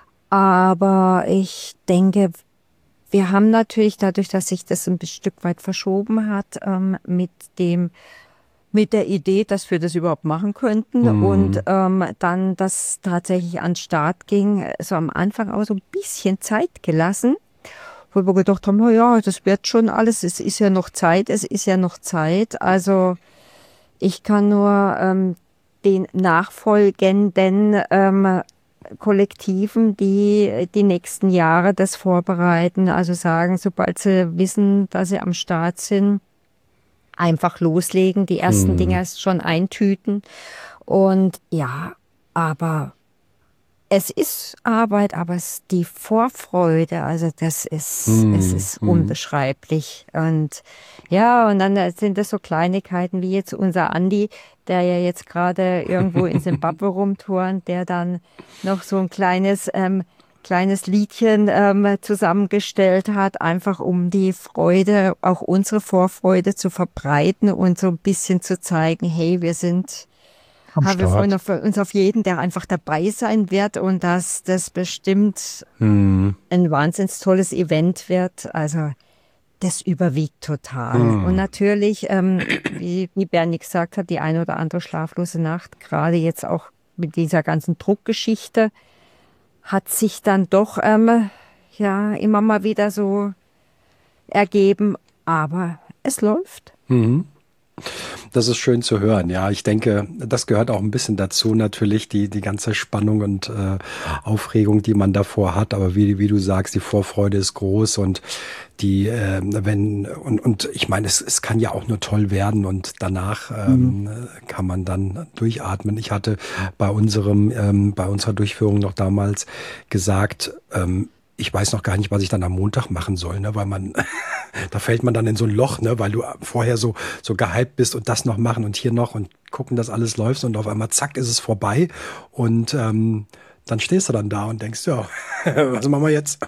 Aber ich denke, wir haben natürlich dadurch, dass sich das ein Stück weit verschoben hat, mit der Idee, dass wir das überhaupt machen könnten und dann das tatsächlich an den Start ging, so am Anfang auch so ein bisschen Zeit gelassen, wo wir gedacht haben, na ja, das wird schon alles, es ist ja noch Zeit. Also ich kann nur den nachfolgenden Kollektiven, die die nächsten Jahre das vorbereiten, also sagen, sobald sie wissen, dass sie am Start sind, einfach loslegen, die ersten Dinge schon eintüten. Und ja, aber es ist Arbeit, aber die Vorfreude, also es ist unbeschreiblich. Und ja, und dann sind das so Kleinigkeiten wie jetzt unser Andi, der ja jetzt gerade irgendwo in Simbabwe rumturnt, der dann noch so ein kleines Liedchen zusammengestellt hat, einfach um die Freude, auch unsere Vorfreude zu verbreiten und so ein bisschen zu zeigen, hey, wir freuen uns auf jeden, der einfach dabei sein wird und dass das bestimmt ein wahnsinnig tolles Event wird. Also das überwiegt total. Und natürlich, wie Bernie gesagt hat, die eine oder andere schlaflose Nacht, gerade jetzt auch mit dieser ganzen Druckgeschichte, hat sich dann doch immer mal wieder so ergeben. Aber es läuft. Das ist schön zu hören. Ja, ich denke, das gehört auch ein bisschen dazu natürlich, die ganze Spannung und Aufregung, die man davor hat. Aber wie du sagst, die Vorfreude ist groß und und ich meine, es kann ja auch nur toll werden und danach kann man dann durchatmen. Ich hatte bei unserer Durchführung noch damals gesagt, ich weiß noch gar nicht, was ich dann am Montag machen soll, ne? Weil da fällt man dann in so ein Loch, ne? Weil du vorher so gehypt bist und das noch machen und hier noch und gucken, dass alles läuft und auf einmal zack ist es vorbei und dann stehst du dann da und denkst, ja, was machen wir jetzt?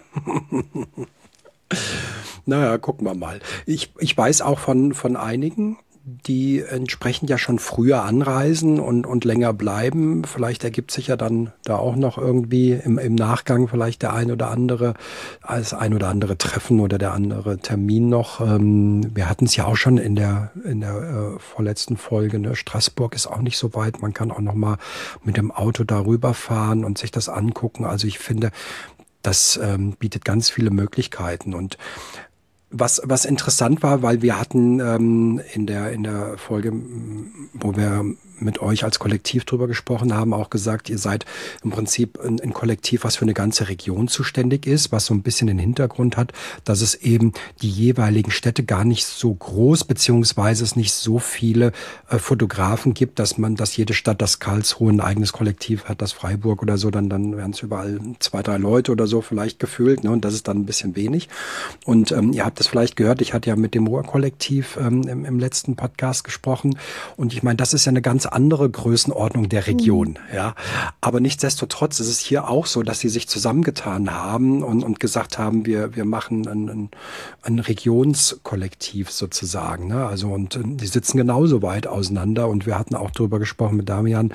Naja, gucken wir mal. Ich weiß auch von einigen, die entsprechend ja schon früher anreisen und länger bleiben. Vielleicht ergibt sich ja dann da auch noch irgendwie im Nachgang vielleicht das ein oder andere Treffen oder der andere Termin noch. Wir hatten es ja auch schon in der vorletzten Folge. Ne? Straßburg ist auch nicht so weit. Man kann auch noch mal mit dem Auto darüber fahren und sich das angucken. Also ich finde, das bietet ganz viele Möglichkeiten und Was interessant war, weil wir hatten in der Folge, wo wir mit euch als Kollektiv drüber gesprochen haben, auch gesagt, ihr seid im Prinzip ein Kollektiv, was für eine ganze Region zuständig ist, was so ein bisschen den Hintergrund hat, dass es eben die jeweiligen Städte gar nicht so groß, beziehungsweise es nicht so viele Fotografen gibt, dass jede Stadt, das Karlsruhe ein eigenes Kollektiv hat, das Freiburg oder so, dann wären es überall 2, 3 Leute oder so vielleicht gefühlt, ne? Und das ist dann ein bisschen wenig. Und ihr habt es vielleicht gehört, ich hatte ja mit dem Ruhr-Kollektiv im letzten Podcast gesprochen. Und ich meine, das ist ja eine ganz andere Größenordnung der Region. Ja. Aber nichtsdestotrotz ist es hier auch so, dass sie sich zusammengetan haben und gesagt haben, wir machen ein Regionskollektiv sozusagen. Ne? Also und die sitzen genauso weit auseinander. Und wir hatten auch darüber gesprochen mit Damian,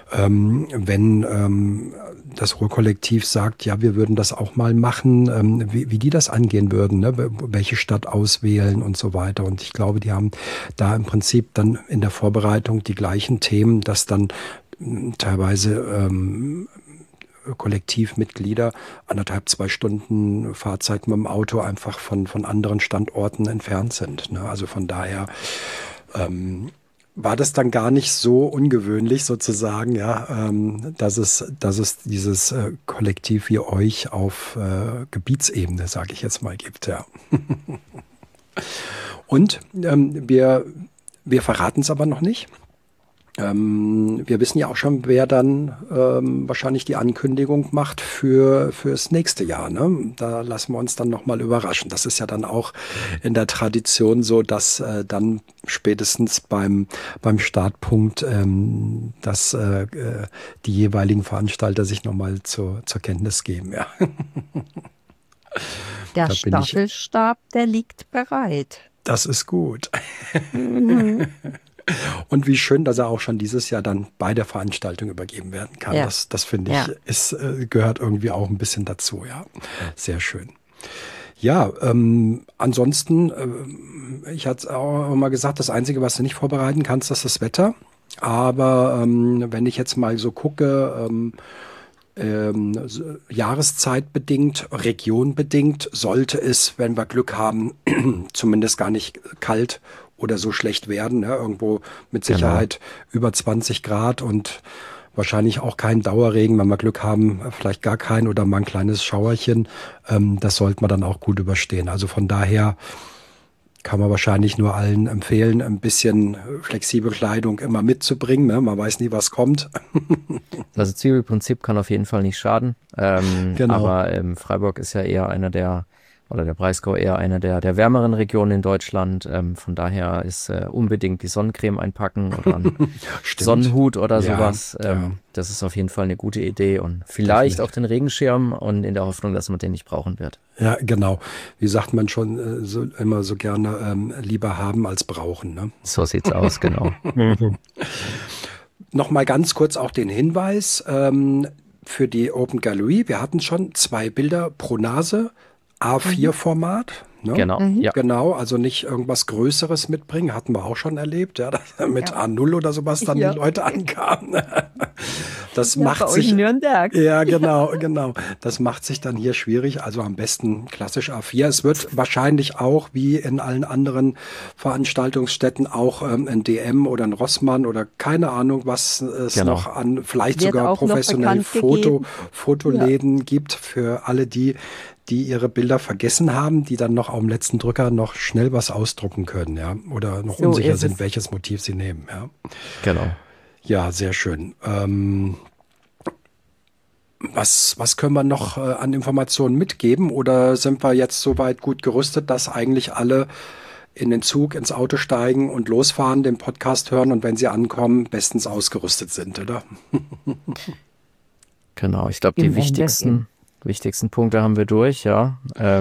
wenn das Ruhr-Kollektiv sagt, ja, wir würden das auch mal machen, wie die das angehen würden, ne? Welche Stadt auswählen und so weiter. Und ich glaube, die haben da im Prinzip dann in der Vorbereitung die gleichen Themen, dass dann teilweise Kollektivmitglieder 1,5, 2 Stunden Fahrzeit mit dem Auto einfach von anderen Standorten entfernt sind. Ne? Also von daher war das dann gar nicht so ungewöhnlich sozusagen, ja, dass es dieses Kollektiv wie euch auf Gebietsebene, sage ich jetzt mal, gibt, ja. Und wir verraten es aber noch nicht. Wir wissen ja auch schon, wer dann wahrscheinlich die Ankündigung macht fürs nächste Jahr. Ne? Da lassen wir uns dann nochmal überraschen. Das ist ja dann auch in der Tradition so, dass dann spätestens beim Startpunkt dass die jeweiligen Veranstalter sich nochmal zur Kenntnis geben. Ja. Der Staffelstab, der liegt bereit. Das ist gut. Und wie schön, dass er auch schon dieses Jahr dann bei der Veranstaltung übergeben werden kann. Ja. Das finde ich, gehört irgendwie auch ein bisschen dazu. Ja, sehr schön. Ja, ansonsten, ich hatte es auch mal gesagt, das Einzige, was du nicht vorbereiten kannst, ist das Wetter. Aber wenn ich jetzt mal so gucke, jahreszeitbedingt, regionbedingt, sollte es, wenn wir Glück haben, zumindest gar nicht kalt oder so schlecht werden. Ne? Irgendwo mit Sicherheit über 20 Grad und wahrscheinlich auch kein Dauerregen, wenn wir Glück haben, vielleicht gar kein oder mal ein kleines Schauerchen. Das sollte man dann auch gut überstehen. Also von daher kann man wahrscheinlich nur allen empfehlen, ein bisschen flexible Kleidung immer mitzubringen. Ne? Man weiß nie, was kommt. Das Zwiebelprinzip kann auf jeden Fall nicht schaden. Aber Freiburg ist ja eher der Breisgau eher eine der wärmeren Regionen in Deutschland. Von daher ist unbedingt die Sonnencreme einpacken oder einen Sonnenhut oder sowas. Das ist auf jeden Fall eine gute Idee und vielleicht auch den Regenschirm und in der Hoffnung, dass man den nicht brauchen wird. Ja, genau. Wie sagt man schon immer so gerne, lieber haben als brauchen. Ne? So sieht's aus, genau. Nochmal ganz kurz auch den Hinweis für die Open Gallery. Wir hatten schon 2 Bilder pro Nase. A4-Format. Ne? Genau, ja. Genau, also nicht irgendwas Größeres mitbringen, hatten wir auch schon erlebt, ja, dass mit A0 oder sowas dann die Leute ankamen. Das macht bei sich euch in Nürnberg. Ja, genau. Das macht sich dann hier schwierig, also am besten klassisch A4. Es wird wahrscheinlich auch, wie in allen anderen Veranstaltungsstätten, auch ein DM oder ein Rossmann oder keine Ahnung, was es noch an, vielleicht wird sogar professionelle Fotoläden gibt für alle die ihre Bilder vergessen haben, die dann noch auf dem letzten Drücker noch schnell was ausdrucken können, ja, oder noch unsicher sind, welches Motiv sie nehmen, ja. Genau. Ja, sehr schön. Was können wir noch an Informationen mitgeben oder sind wir jetzt soweit gut gerüstet, dass eigentlich alle in den Zug, ins Auto steigen und losfahren, den Podcast hören und wenn sie ankommen, bestens ausgerüstet sind, oder? Genau, ich glaube, die wichtigsten Punkte haben wir durch, ja.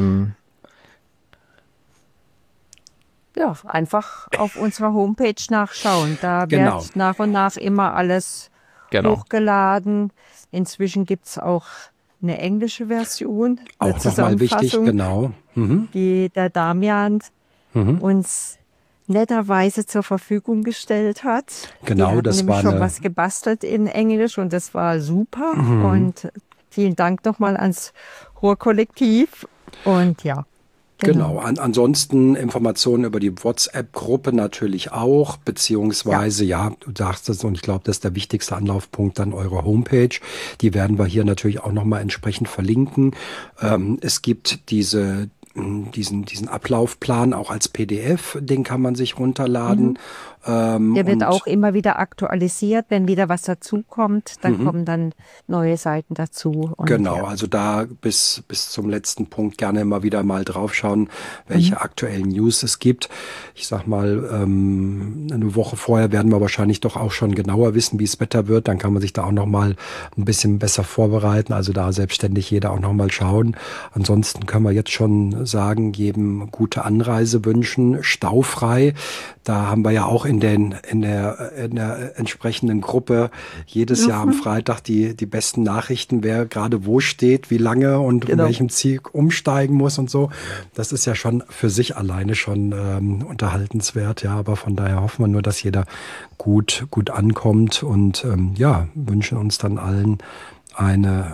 Ja, einfach auf unserer Homepage nachschauen. Da wird nach und nach immer alles hochgeladen. Inzwischen gibt es auch eine englische Version. Auch nochmal wichtig, genau. Die der Damian uns netterweise zur Verfügung gestellt hat. Genau, das war schon was gebastelt in Englisch und das war super. Und vielen Dank nochmal ans Ruhr-Kollektiv. Und ja, Genau. Ansonsten Informationen über die WhatsApp-Gruppe natürlich auch, beziehungsweise, ja, du sagst es, und ich glaube, das ist der wichtigste Anlaufpunkt, dann eure Homepage. Die werden wir hier natürlich auch nochmal entsprechend verlinken. Es gibt diesen Ablaufplan auch als PDF, den kann man sich runterladen. Der wird auch immer wieder aktualisiert, wenn wieder was dazukommt, dann kommen dann neue Seiten dazu. Und genau, also da bis zum letzten Punkt gerne immer wieder mal draufschauen, welche aktuellen News es gibt. Ich sag mal, eine Woche vorher werden wir wahrscheinlich doch auch schon genauer wissen, wie es Wetter wird. Dann kann man sich da auch noch mal ein bisschen besser vorbereiten. Also da selbstständig jeder auch noch mal schauen. Ansonsten können wir jetzt schon sagen, jedem gute Anreise wünschen, staufrei. Da haben wir ja auch in der entsprechenden Gruppe jedes Jahr am Freitag die besten Nachrichten, wer gerade wo steht, wie lange und in welchem Ziel umsteigen muss und so. Das ist ja schon für sich alleine schon unterhaltenswert, ja. Aber von daher hoffen wir nur, dass jeder gut ankommt und wünschen uns dann allen eine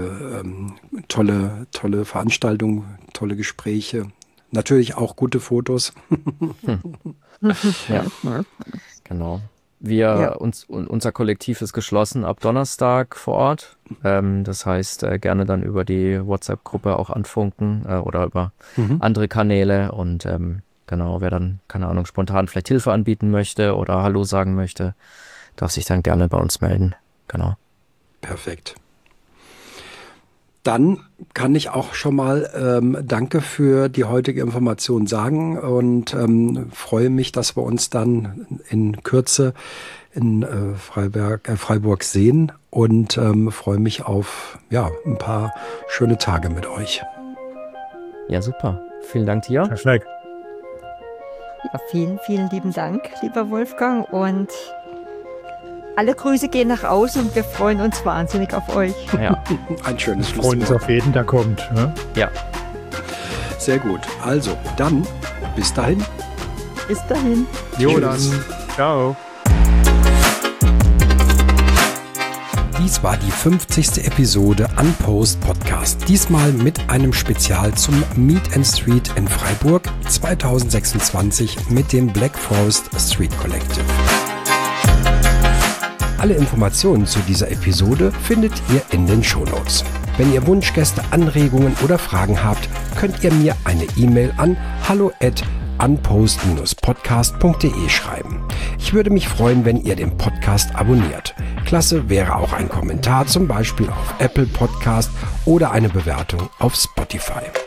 tolle Veranstaltung, tolle Gespräche. Natürlich auch gute Fotos. Ja, genau. Unser Kollektiv ist geschlossen ab Donnerstag vor Ort. Das heißt, gerne dann über die WhatsApp-Gruppe auch anfunken oder über andere Kanäle. Und genau, wer dann, keine Ahnung, spontan vielleicht Hilfe anbieten möchte oder Hallo sagen möchte, darf sich dann gerne bei uns melden. Genau. Perfekt. Dann kann ich auch schon mal Danke für die heutige Information sagen und freue mich, dass wir uns dann in Kürze in Freiburg sehen und freue mich auf ein paar schöne Tage mit euch. Ja, super. Vielen Dank dir. Perfekt. Ja, vielen, vielen lieben Dank, lieber Wolfgang, und alle Grüße gehen nach außen und wir freuen uns wahnsinnig auf euch. Ja. Ein schönes Wir freuen uns auf jeden, der kommt. Ne? Ja. Sehr gut. Also, dann bis dahin. Bis dahin. Jo, dann. Ciao. Dies war die 50. Episode Unpost Podcast. Diesmal mit einem Spezial zum Meet and Street in Freiburg 2026 mit dem Black Forest Street Collective. Alle Informationen zu dieser Episode findet ihr in den Shownotes. Wenn ihr Wunschgäste, Anregungen oder Fragen habt, könnt ihr mir eine E-Mail an hallo@unpost-podcast.de schreiben. Ich würde mich freuen, wenn ihr den Podcast abonniert. Klasse wäre auch ein Kommentar, zum Beispiel auf Apple Podcast oder eine Bewertung auf Spotify.